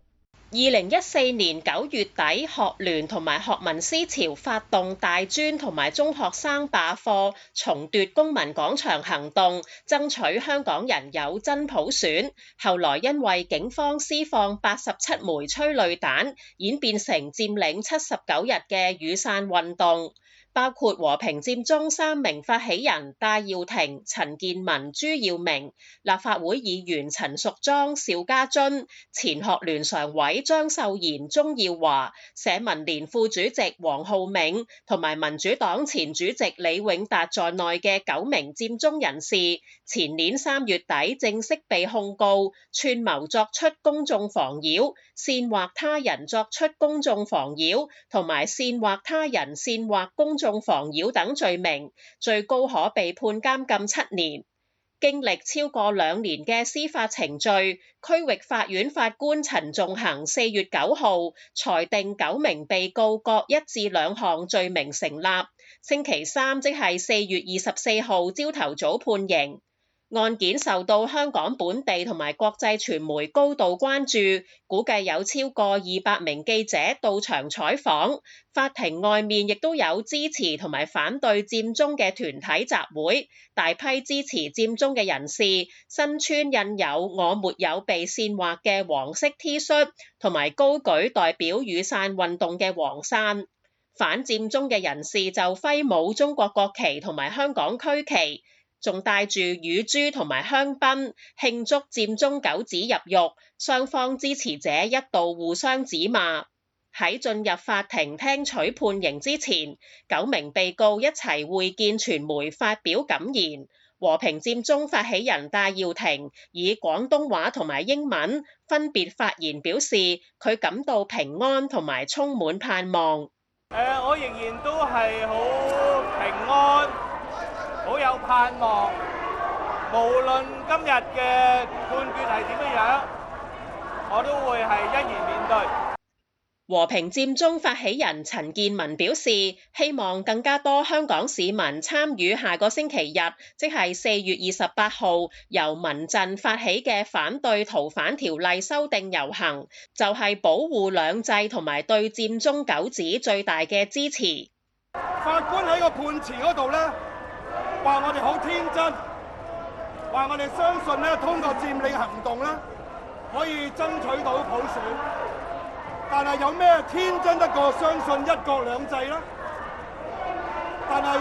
2014年9月底，學聯同埋學民思潮發動大專同埋中學生罷課，重奪公民廣場行動，爭取香港人有真普選。後來因為警方施放87枚催淚彈，演變成佔領79日嘅雨傘運動。包括和平佔中3名發起人戴耀廷、陳健民、朱耀明，立法會議員陳淑莊、邵家臻，前學聯常委張秀賢、鍾耀華，社民連副主席黃浩銘，同埋民主黨前主席李永達在內嘅9名佔中人士，前年3月底正式被控告串謀作出公眾妨擾、煽惑他人作出公眾妨擾，同埋煽惑他人煽惑公眾妨擾等罪名，最高可被判監禁7年。經歷超過2年嘅司法程序，區域法院法官陳仲衡4月9號裁定9名被告各1至2項罪名成立。星期三即係4月24號朝頭早判刑。案件受到香港本地同埋國際傳媒高度關注，估計有超過200名記者到場採訪。法庭外面亦都有支持同埋反對佔中嘅團體集會，大批支持佔中嘅人士身穿印有我沒有被煽惑嘅黃色 T 恤，同埋高舉代表雨傘運動嘅黃傘。反佔中嘅人士就揮舞中國國旗同埋香港區旗，仲帶住乳豬同埋香檳慶祝佔中9子入獄，雙方支持者一度互相指罵。喺進入法庭聽取判刑之前，9名被告一齊會見傳媒發表感言。和平佔中發起人戴耀廷以廣東話同埋英文分別發言，表示佢感到平安同埋充滿盼望。 我仍然都係好平安，好有盼望，無論今日嘅判決係點樣，我都會係欣然面對。 和平佔中發起人陳健民表示，希望更加多香港市民參與下個星期日，即係4月28號由民陣發起嘅反對逃犯條例修訂遊行，就係保護兩制同埋對佔中9子最大嘅支持。 法官喺個判詞嗰度呢，話我哋好天真，話我哋相信呢，通過佔領行動呢，可以爭取到普選。但係有咩天真得過相信一國兩制呢？但係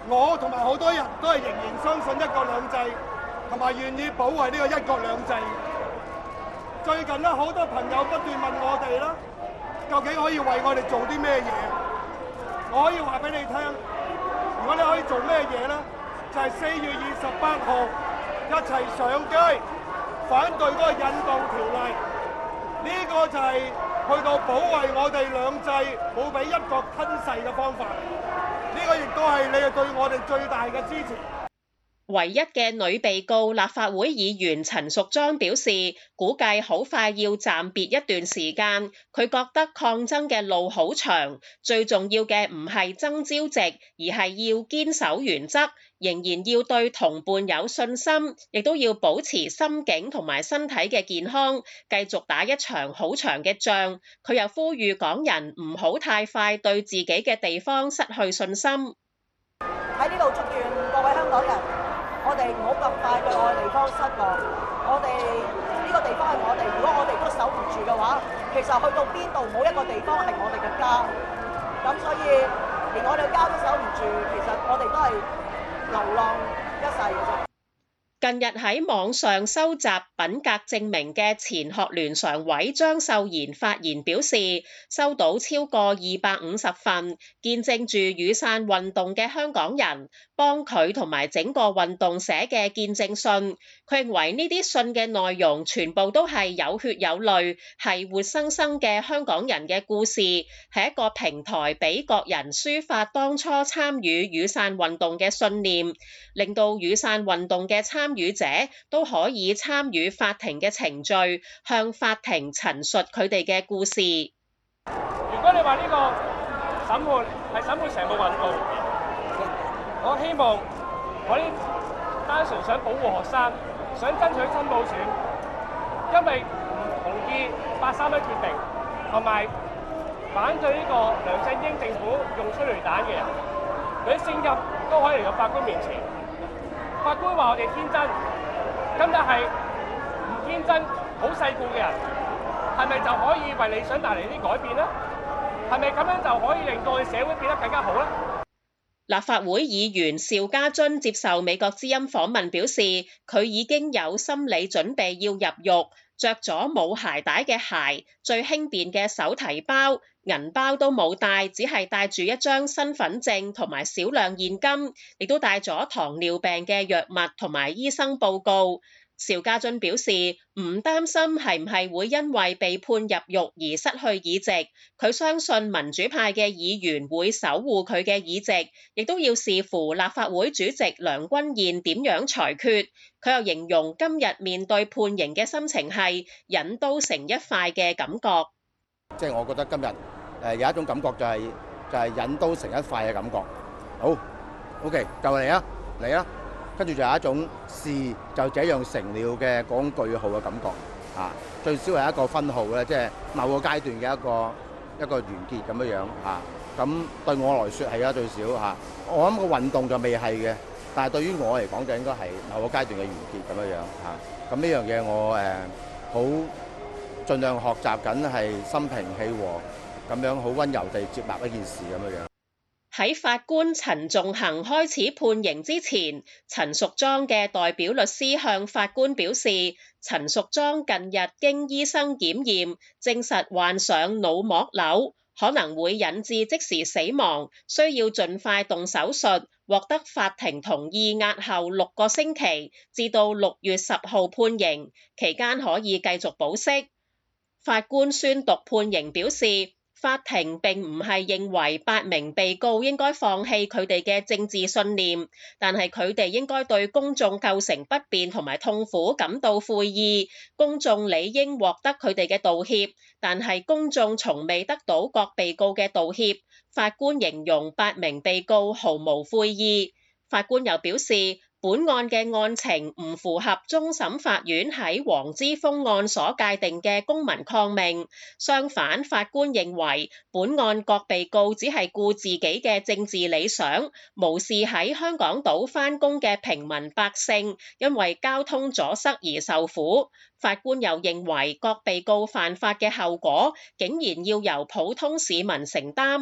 我同埋好多人都係仍然相信一國兩制，同埋願意保衞呢個一國兩制。最近咧，好多朋友不斷問我哋啦，究竟可以為我哋做啲咩嘢？我可以話俾你聽，如果你可以做咩嘢咧，就係4月28號一齊上街反對嗰個引渡條例。呢個就係去到保衞我哋兩制冇俾一國吞噬嘅方法。呢個亦都係你哋對我哋最大嘅支持。 唯一嘅女被告立法會議員陳淑莊表示，估計好快要暫別一段時間。佢覺得抗爭嘅路好長，最重要嘅唔係爭朝夕，而係要堅守原則，仍然要對同伴有信心，亦都要保持心境同埋身體嘅健康，繼續打一場好長嘅仗。佢又呼籲港人唔好太快對自己嘅地方失去信心。 喺呢度祝願各位香港人，我哋唔好咁快對我哋地方失望。我哋呢個地方係我哋，如果我哋都守唔住嘅話，其實去到邊度冇一個地方係我哋嘅家。咁所以連我哋嘅家都守唔住，其實我哋都係流浪一世嘅啫。 近日喺網上收集品格證明嘅前學聯常委張秀賢發言表示，收到超過250份見證住雨傘運動嘅香港人幫佢同埋整個運動寫嘅見證信。佢認為呢啲信嘅內容全部都係有血有淚，係活生生嘅香港人嘅故事，係一個平台俾各人抒發當初參與雨傘運動嘅信念，令到雨傘運動嘅參與者都可以參與法庭嘅程序，向法庭陳述佢哋嘅故事。 如果你話呢個審判係審判成個運動，我希望我啲單純想保護學生，想爭取真普選，因為唔同意831決定，同埋反對呢個梁振英政府用催淚彈嘅人，佢啲聲音都可以嚟到法官面前。法官話我哋天真，咁但係唔天真、好世故嘅人，係咪就可以為理想帶嚟啲改變呢？係咪咁樣就可以令到我哋社會變得更加好呢？ 立法會議員邵家臻接受美國之音訪問表示，佢已經有心理準備要入獄，着咗冇鞋帶嘅鞋，最輕便嘅手提包，銀包都冇帶，只係帶住一張身份證同埋少量現金，亦都帶咗糖尿病嘅藥物同埋醫生報告。邵家臻表示唔擔心係唔係會因為被判入獄而失去議席，佢相信民主派嘅議員會守護佢嘅議席，亦都要視乎立法會主席梁君彥點樣裁決。佢又形容今日面對判刑嘅心情係忍刀成一快嘅感覺。 即係我覺得今日有一種感覺就係忍刀成一快嘅感覺。好 ，OK， 就嚟啊，嚟啊！跟住就有一種事就這樣成了嘅嗰種句號嘅感覺啊，最少係一個分號咧，即係某個階段嘅一個完結咁樣樣啊。咁對我來說係最少嚇。我諗個運動就未係嘅，但係對於我嚟講就應該係某個階段嘅完結咁樣樣嚇。咁呢樣嘢我好盡量學習緊係心平氣和咁樣好溫柔地接納一件事咁樣樣。 喺法官陳仲衡開始判刑之前，陳淑莊嘅代表律師向法官表示，陳淑莊近日經醫生檢驗，證實患上腦膜瘤，可能會引致即時死亡，需要盡快動手術，獲得法庭同意押後6個星期，至到6月10號判刑，期間可以繼續保釋。法官宣讀判刑表示，法庭並唔係認為8名被告應該放棄佢哋嘅政治信念，但係佢哋應該對公眾構成不便同埋痛苦感到悔意，公眾理應獲得佢哋嘅道歉，但係公眾從未得到各被告嘅道歉。法官形容8名被告毫無悔意。法官又表示，本案嘅案情唔符合終審法院喺黃之鋒案所界定嘅公民抗命。相反，法官認為本案各被告只係顧自己嘅政治理想，無視喺香港島返工嘅平民百姓因為交通阻塞而受苦。法官又認為各被告犯法嘅後果竟然要由普通市民承擔。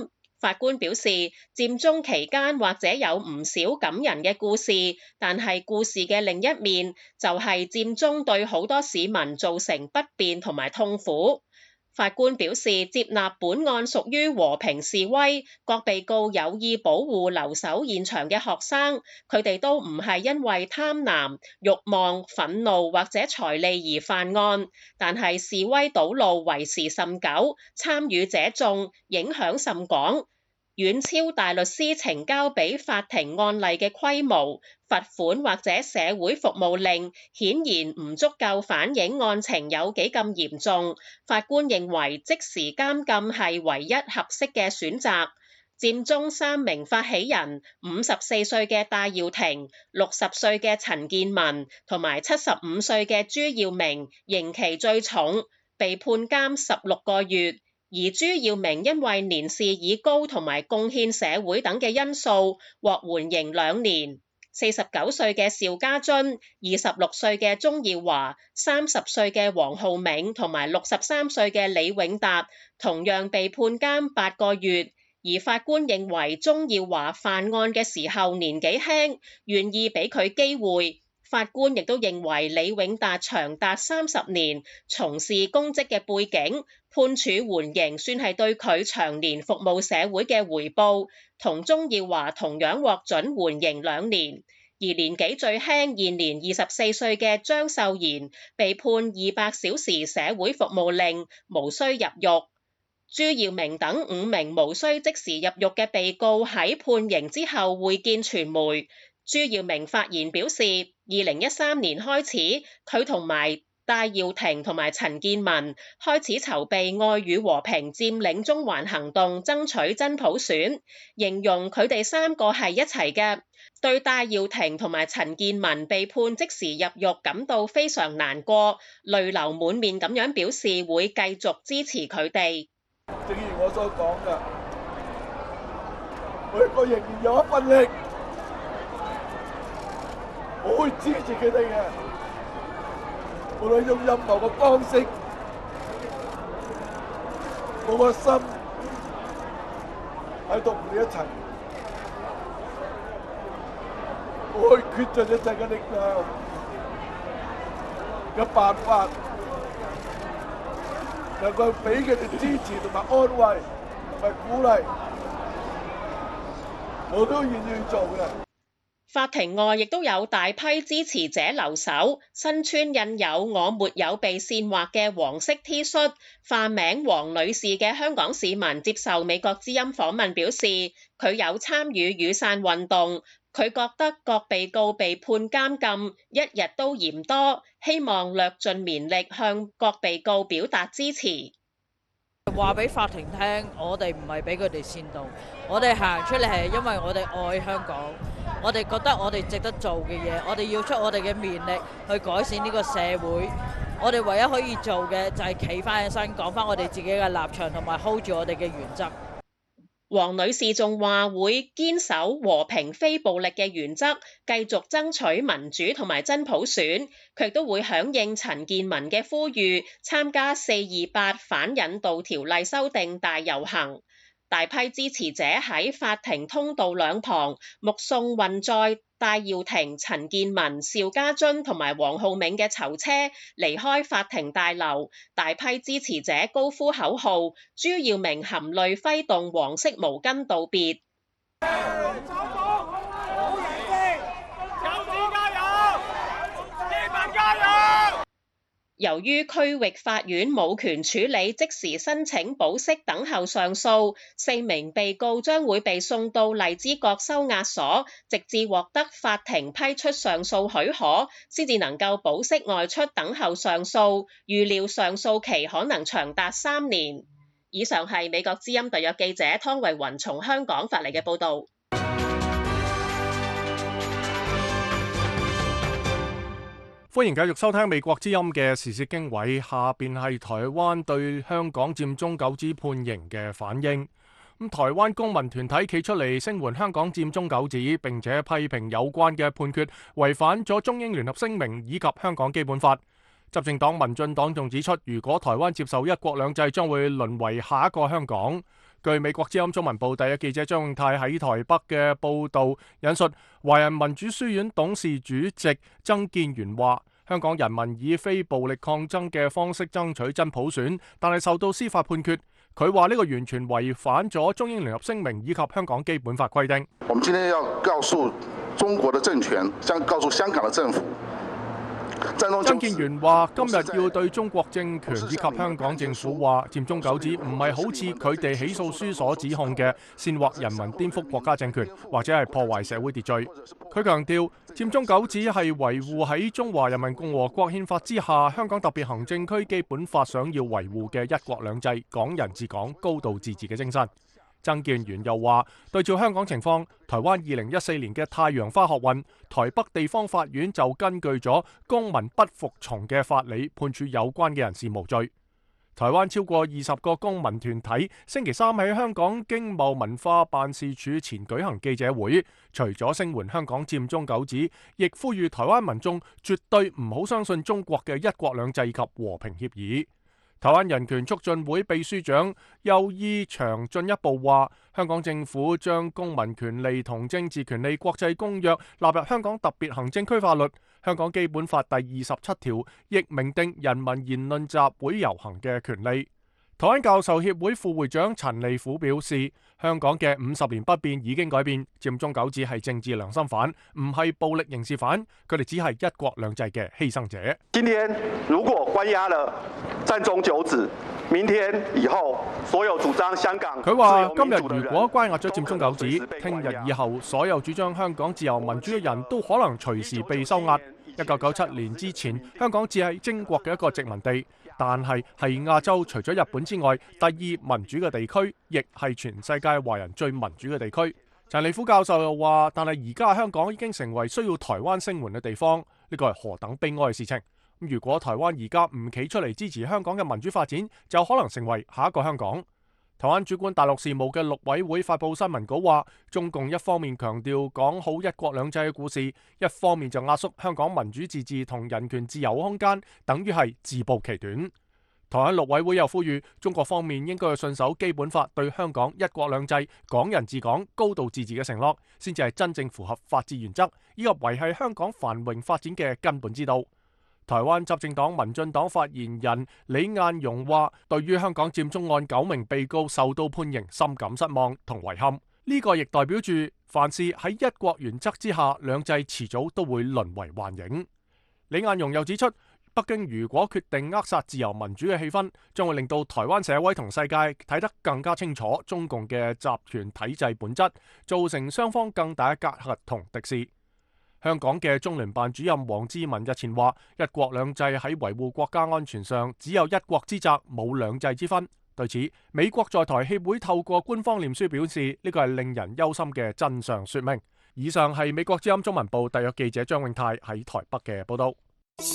法官表示，佔中期間或者有唔少感人嘅故事，但係故事嘅另一面就係佔中對好多市民造成不便同埋痛苦。法官表示，接納本案屬於和平示威，各被告有意保護留守現場嘅學生，佢哋都唔係因為貪婪、慾望、憤怒或者財利而犯案，但係示威堵路為時甚久，參與者眾，影響甚廣，遠超大律師呈交俾法庭案例嘅規模，罰款或者社會服務令顯然唔足夠反映案情有幾咁嚴重。法官認為即時監禁係唯一合適嘅選擇。佔中3名發起人54歲嘅戴耀廷、60歲嘅陳健民同埋75歲嘅朱耀明，刑期最重，被判監16個月。而朱耀明因為年事已高同埋貢獻社會等嘅因素，獲緩刑2年。49歲嘅邵家臻、26歲嘅鍾耀華、30歲嘅黃浩銘同埋63歲嘅李永達，同樣被判監8個月。而法官認為鍾耀華犯案嘅時候年紀輕，願意俾佢機會。法官亦都認為李永達長達30年從事公職嘅背景，判處緩刑算係對佢長年服務社會嘅回報，同鍾耀華同樣獲准緩刑2年。而年紀最輕現年24歲嘅張秀賢被判200小時社會服務令，無需入獄。朱耀明等5名無需即時入獄嘅被告喺判刑之後會見傳媒。朱耀明發言表示，2013年開始，佢同埋戴耀廷同埋陳健民開始籌備愛與和平佔領中環行動，爭取真普選，形容佢哋3個係一齊嘅。對戴耀廷同埋陳健民被判即時入獄感到非常難過，淚流滿面咁樣表示會繼續支持佢哋。 正如我所講嘅，每個仍然有一份力。我會支持佢哋嘅，無論用任何嘅方式，我個心喺度同你一齊，我會竭盡一切嘅力量嘅辦法，能夠俾佢哋支持同埋安慰同埋鼓勵，我都願意做嘅。 法庭外亦都有大批支持者留守，身穿印有我沒有被煽惑嘅黃色 T 恤，化名黃女士嘅香港市民接受美國之音訪問表示，佢有參與雨傘運動，佢覺得各被告被判監禁一日都嫌多，希望略盡綿力向各被告表達支持。 話俾法庭聽，我哋唔係俾佢哋煽動，我哋行出嚟係因為我哋愛香港，我哋覺得我哋值得做嘅嘢，我哋要出我哋嘅綿力去改善呢個社會。我哋唯一可以做嘅就係企翻起身，講翻我哋自己嘅立場，同埋 hold 住我哋嘅原則。 黃女士仲話會堅守和平非暴力嘅原則，繼續爭取民主同埋真普選。佢亦都會響應陳健民嘅呼籲，參加428反引渡條例修訂大遊行。大批支持者喺法庭通道兩旁目送運載戴耀廷、陳健民、邵家臻同埋黃浩銘嘅囚車離開法庭大樓，大批支持者高呼口號，朱耀明含淚揮動黃色毛巾道別。由於區域法院冇權處理即時申請保釋等候上訴，4名被告將會被送到荔枝角收押所，直至獲得法庭批出上訴許可，先至能夠保釋外出等候上訴。預料上訴期可能長達3年。以上係美國之音特約記者湯慧雲從香港發嚟嘅報導。 歡迎繼續收聽美國之音嘅時事經緯，下邊係台灣對香港佔中九子判刑嘅反應。台灣公民團體企出嚟聲援香港佔中九子，並且批評有關嘅判決違反咗中英聯合聲明以及香港基本法。執政黨民進黨仲指出，如果台灣接受一國兩制，將會淪為下一個香港。 據美國之音中文部第一記者張永泰喺台北嘅報導引述，華人民主書院董事主席曾建元話：香港人民以非暴力抗爭嘅方式爭取真普選，但係受到司法判決。佢話呢個完全違反咗中英聯合聲明以及香港基本法規定。 我們今天要告訴中國的政權，告訴香港的政府。 曾建元話：今日要對中國政權以及香港政府話，佔中九子唔係好似佢哋起訴書所指控嘅煽惑人民顛覆國家政權，或者係破壞社會秩序。佢強調，佔中九子係維護喺中華人民共和國憲法之下香港特別行政區基本法想要維護嘅一國兩制、港人治港、高度自治嘅精神。曾建元又話：對照香港情況，台灣2014年嘅太陽花學運，台北地方法院就根據咗公民不服從嘅法理，判處有關嘅人士無罪。台灣超過20個公民團體星期三喺香港經貿文化辦事處前舉行記者會，除咗聲援香港佔中九子，亦呼籲台灣民眾絕對唔好相信中國嘅一國兩制及和平協議。台灣人權促進會秘書長邱伊祥進一步話：香港政府將公民權利同政治權利國際公約納入香港特別行政區法律。香港基本法第27條亦明定人民言論集會遊行嘅權利。台灣教授協會副會長陳利虎表示：香港嘅50年不變已經改變，佔中九子係政治良心犯，唔係暴力刑事犯，佢哋只係一國兩制嘅犧牲者。 今天如果關押了佔中九子，明天以後所有主張香港， 佢話今日如果關押咗佔中九子，聽日以後所有主張香港自由民主嘅人都可能隨時被收押。1997年之前，香港只係英國嘅一個殖民地，但係亞洲除咗日本之外第2民主嘅地區，亦係全世界華人最民主嘅地區。陳利虎教授又話：但係而家香港已經成為需要台灣聲援嘅地方，呢個係何等悲哀嘅事情。如果台灣而家唔企出嚟支持香港嘅民主發展，就可能成為下一個香港。台灣主管大陸事務嘅陸委會發佈新聞稿話，中共一方面強調講好一國兩制嘅故事，一方面就壓縮香港民主自治同人權自由空間，等於係自暴其短。台灣陸委會又呼籲中國方面應該要信守基本法對香港一國兩制、港人治港、高度自治嘅承諾，先至係真正符合法治原則以及維繫香港繁榮發展嘅根本之道。台灣執政黨民進黨發言人李彥榮話：對於香港佔中案9名被告受到判刑，深感失望同遺憾。呢個亦代表住凡事喺一國原則之下，兩制遲早都會淪為幻影。李彥榮又指出，北京如果決定扼殺自由民主嘅氣氛，將會令到台灣社會同世界睇得更加清楚中共嘅集團體制本質，造成雙方更大嘅隔閡同敵視。香港嘅中聯辦主任黃之文日前話：一國兩制喺維護國家安全上只有一國之責，冇兩制之分。對此，美國在台協會透過官方臉書表示，呢個係令人憂心嘅真相說明。以上係美國之音中文部特約記者張永泰喺台北嘅報道。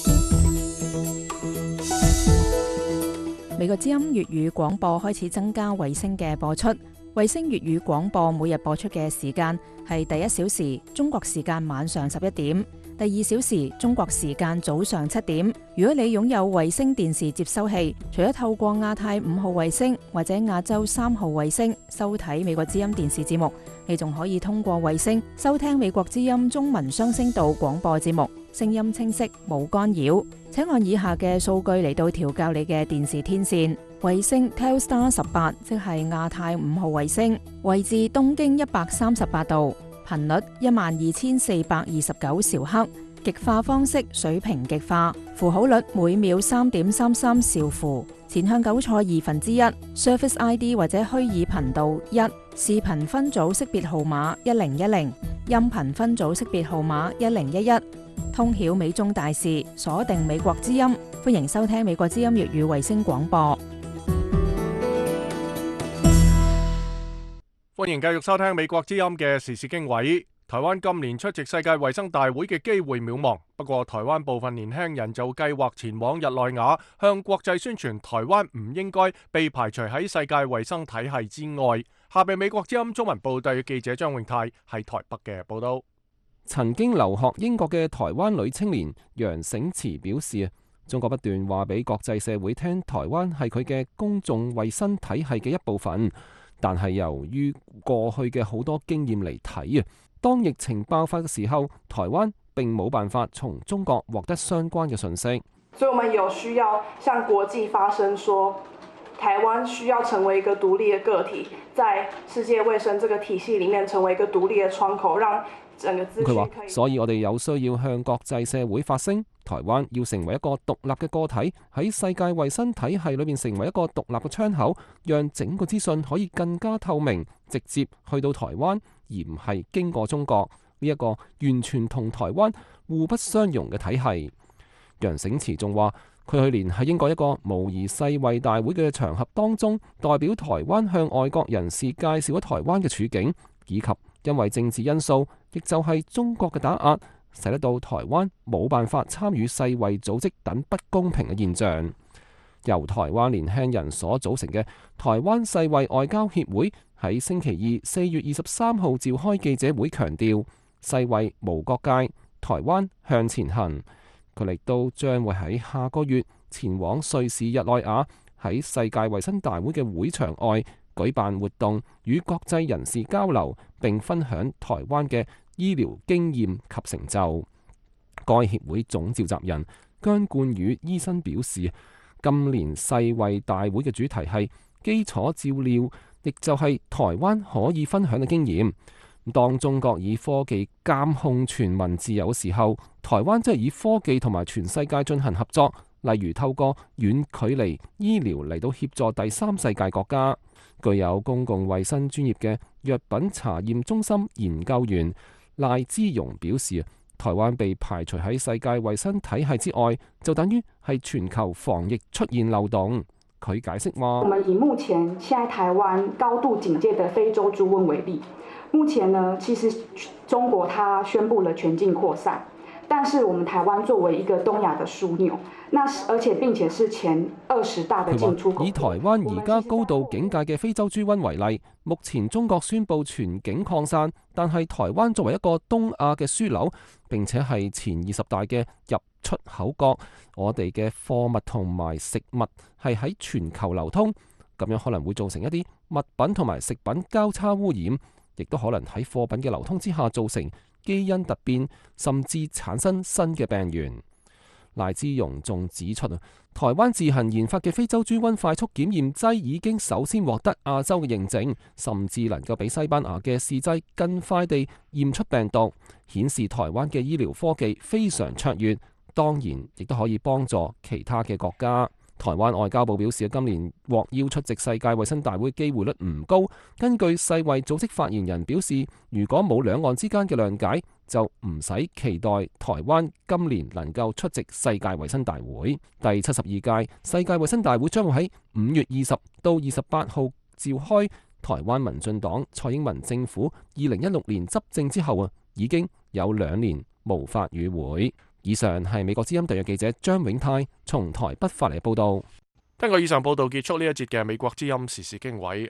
美國之音粵語廣播開始增加衛星嘅播出。衛星粵語廣播每日播出嘅時間係第1小時中國時間晚上11點，第2小時中國時間早上7點。如果你擁有衛星電視接收器，除咗透過亞太5號衛星或者亞洲3號衛星收睇美國之音電視節目，你仲可以通過衛星收聽美國之音中文雙聲道廣播節目，聲音清晰冇干擾。請按以下嘅數據嚟到調校你嘅電視天線。衛星 Telstar 18，即係亞太5號衛星，位置東經138度，頻率12429兆赫，極化方式水平極化，符號率每秒3.33兆符，前向9錯1/2 ，Surface ID 或者虛擬頻道1，視頻分組識別號碼1010，音頻分組識別號碼1011，通曉美中大事，鎖定美國之音，歡迎收聽美國之音粵語衛星廣播。 歡迎繼續收聽美國之音嘅時事經緯。台灣今年出席世界衛生大會嘅機會渺茫，不過台灣部分年輕人就計劃前往日內瓦，向國際宣傳台灣唔應該被排除喺世界衛生體系之外。下邊美國之音中文部特約記者張永泰喺台北嘅報道。 曾經留學英國嘅台灣女青年楊醒慈表示，中國不斷話俾國際社會聽，台灣係佢嘅公眾衛生體系嘅一部分。 但係由於過去嘅好多經驗嚟睇啊，當疫情爆發嘅時候，台灣並冇辦法從中國獲得相關嘅訊息。 所以我們有需要向國際發聲說，台灣需要成為一個獨立的個體，在世界衛生這個體系裡面成為一個獨立的窗口，讓整個資訊可以。佢話， 所以我哋有需要向國際社會發聲，台灣要成為一個獨立嘅個體，喺世界衛生體系裏面成為一個獨立嘅窗口，讓整個資訊可以更加透明，直接去到台灣，而唔係經過中國呢一個完全同台灣互不相容嘅體系。楊醒慈仲話，佢去年喺英國一個模擬世衛大會嘅場合當中，代表台灣向外國人士介紹咗台灣嘅處境，以及因為政治因素，亦就係中國嘅打壓，使得到台灣冇辦法參與世衛組織等不公平嘅現象。由台灣年輕人所組成嘅台灣世衛外交協會喺星期二4月23號召開記者會，強調世衛無國界，台灣向前行。佢哋都將會喺下個月前往瑞士日內瓦，喺世界衛生大會嘅會場外舉辦活動，與國際人士交流，並分享台灣嘅醫療經驗及成就。該協會總召集人姜冠宇醫生表示，今年世衛大會嘅主題係基礎照料，亦就係台灣可以分享嘅經驗。當中國以科技監控全民自由嘅時候，台灣即係以科技同埋全世界進行合作，例如透過遠距離醫療嚟到協助第三世界國家。具有公共衛生專業嘅藥品查驗中心研究員賴之榮表示，台灣被排除喺世界衛生體系之外，就等於係全球防疫出現漏洞。佢解釋話： 我們以目前現在台灣高度警戒的非洲豬瘟為例，目前呢，其實中國它宣布了全境擴散，但是我們台灣作為一個東亞的樞紐，而且並且是前20大的進出口。 以台灣而家高度警戒嘅非洲豬瘟為例，目前中國宣布全境擴散，但係台灣作為一個東亞嘅樞紐，並且係前20大嘅入出口國，我哋嘅貨物同埋食物係喺全球流通，咁樣可能會造成一啲物品同埋食品交叉污染，亦都可能喺貨品嘅流通之下造成基因突變，甚至產生新嘅病源。賴之榮仲指出，台灣自行研發嘅非洲豬瘟快速檢驗劑已經首先獲得亞洲嘅認證，甚至能夠比西班牙嘅試劑更快地驗出病毒，顯示台灣嘅醫療科技非常卓越。當然，亦都可以幫助其他嘅國家。台灣外交部表示，今年獲邀出席世界衛生大會機會率唔高。根據世衛組織發言人表示，如果冇兩岸之間嘅諒解，就唔使期待台灣今年能夠出席世界衛生大會。第72屆世界衛生大會將會喺5月20到28號召開。台灣民進黨蔡英文政府2016年執政之後已經有2年無法與會。以上係美國之音特約記者張永泰從台北發嚟報道。 根據以上報道，結束呢一節嘅美國之音時事經緯。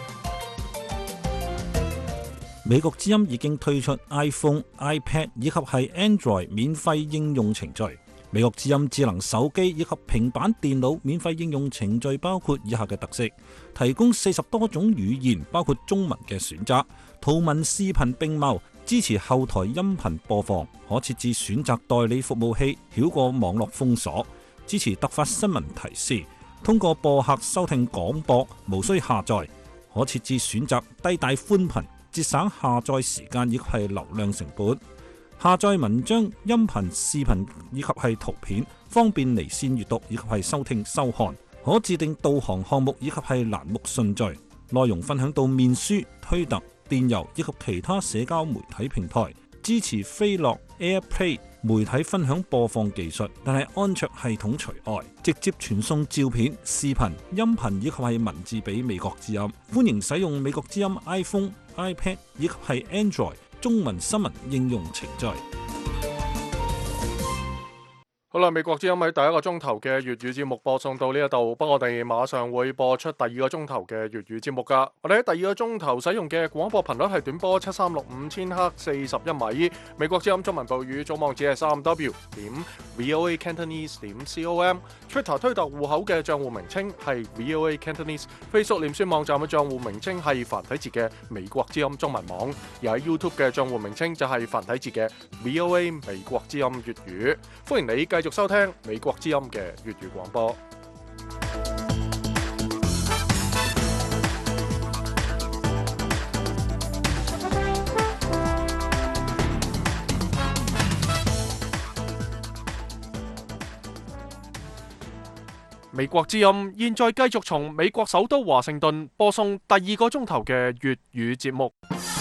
美國之音已經推出 iPhone、iPad 以及係 Android 免費應用程序。美國之音智能手機以及平板電腦免費應用程序包括以下嘅特色：提供40多種語言，包括中文嘅選擇，圖文視頻並茂。支持後台音頻播放，可設置選擇代理服務器，繞過網絡封鎖。支持突發新聞提示，通過播客收聽廣播，無需下載。可設置選擇低帶寬頻，節省下載時間以及係流量成本。下載文章、音頻、視頻以及係圖片，方便離線閱讀以及係收聽收看。可自定導航項目以及係欄目順序。內容分享到面書、推特、電郵以及其他社交媒體平台，支持飛樂 AirPlay 媒體分享播放技術，但係安卓系統除外，直接傳送照片、視頻、音頻以及係文字俾美國之音。歡迎使用美國之音 iPhone、iPad 以及係 Android 中文新聞應用程序。 好啦，美國之音喺第一個鐘頭嘅粵語節目播送到呢一度，不過我哋馬上會播出第二個鐘頭嘅粵語節目噶。我哋喺第二個鐘頭使用嘅廣播頻率係短波7365千赫41米。美國之音中文部語組網址係3w.voacantonese.com。Twitter 推特戶口嘅賬戶名稱係 VOA Cantonese。Facebook 臉書網站嘅賬戶名稱係繁體字嘅美國之音中文網。而喺 YouTube 嘅賬戶名稱就係繁體字嘅 VOA 美國之音粵語。歡迎你繼續收聽美國之音嘅粵語廣播。美國之音現在繼續從美國首都華盛頓播送第二個鐘頭嘅粵語節目。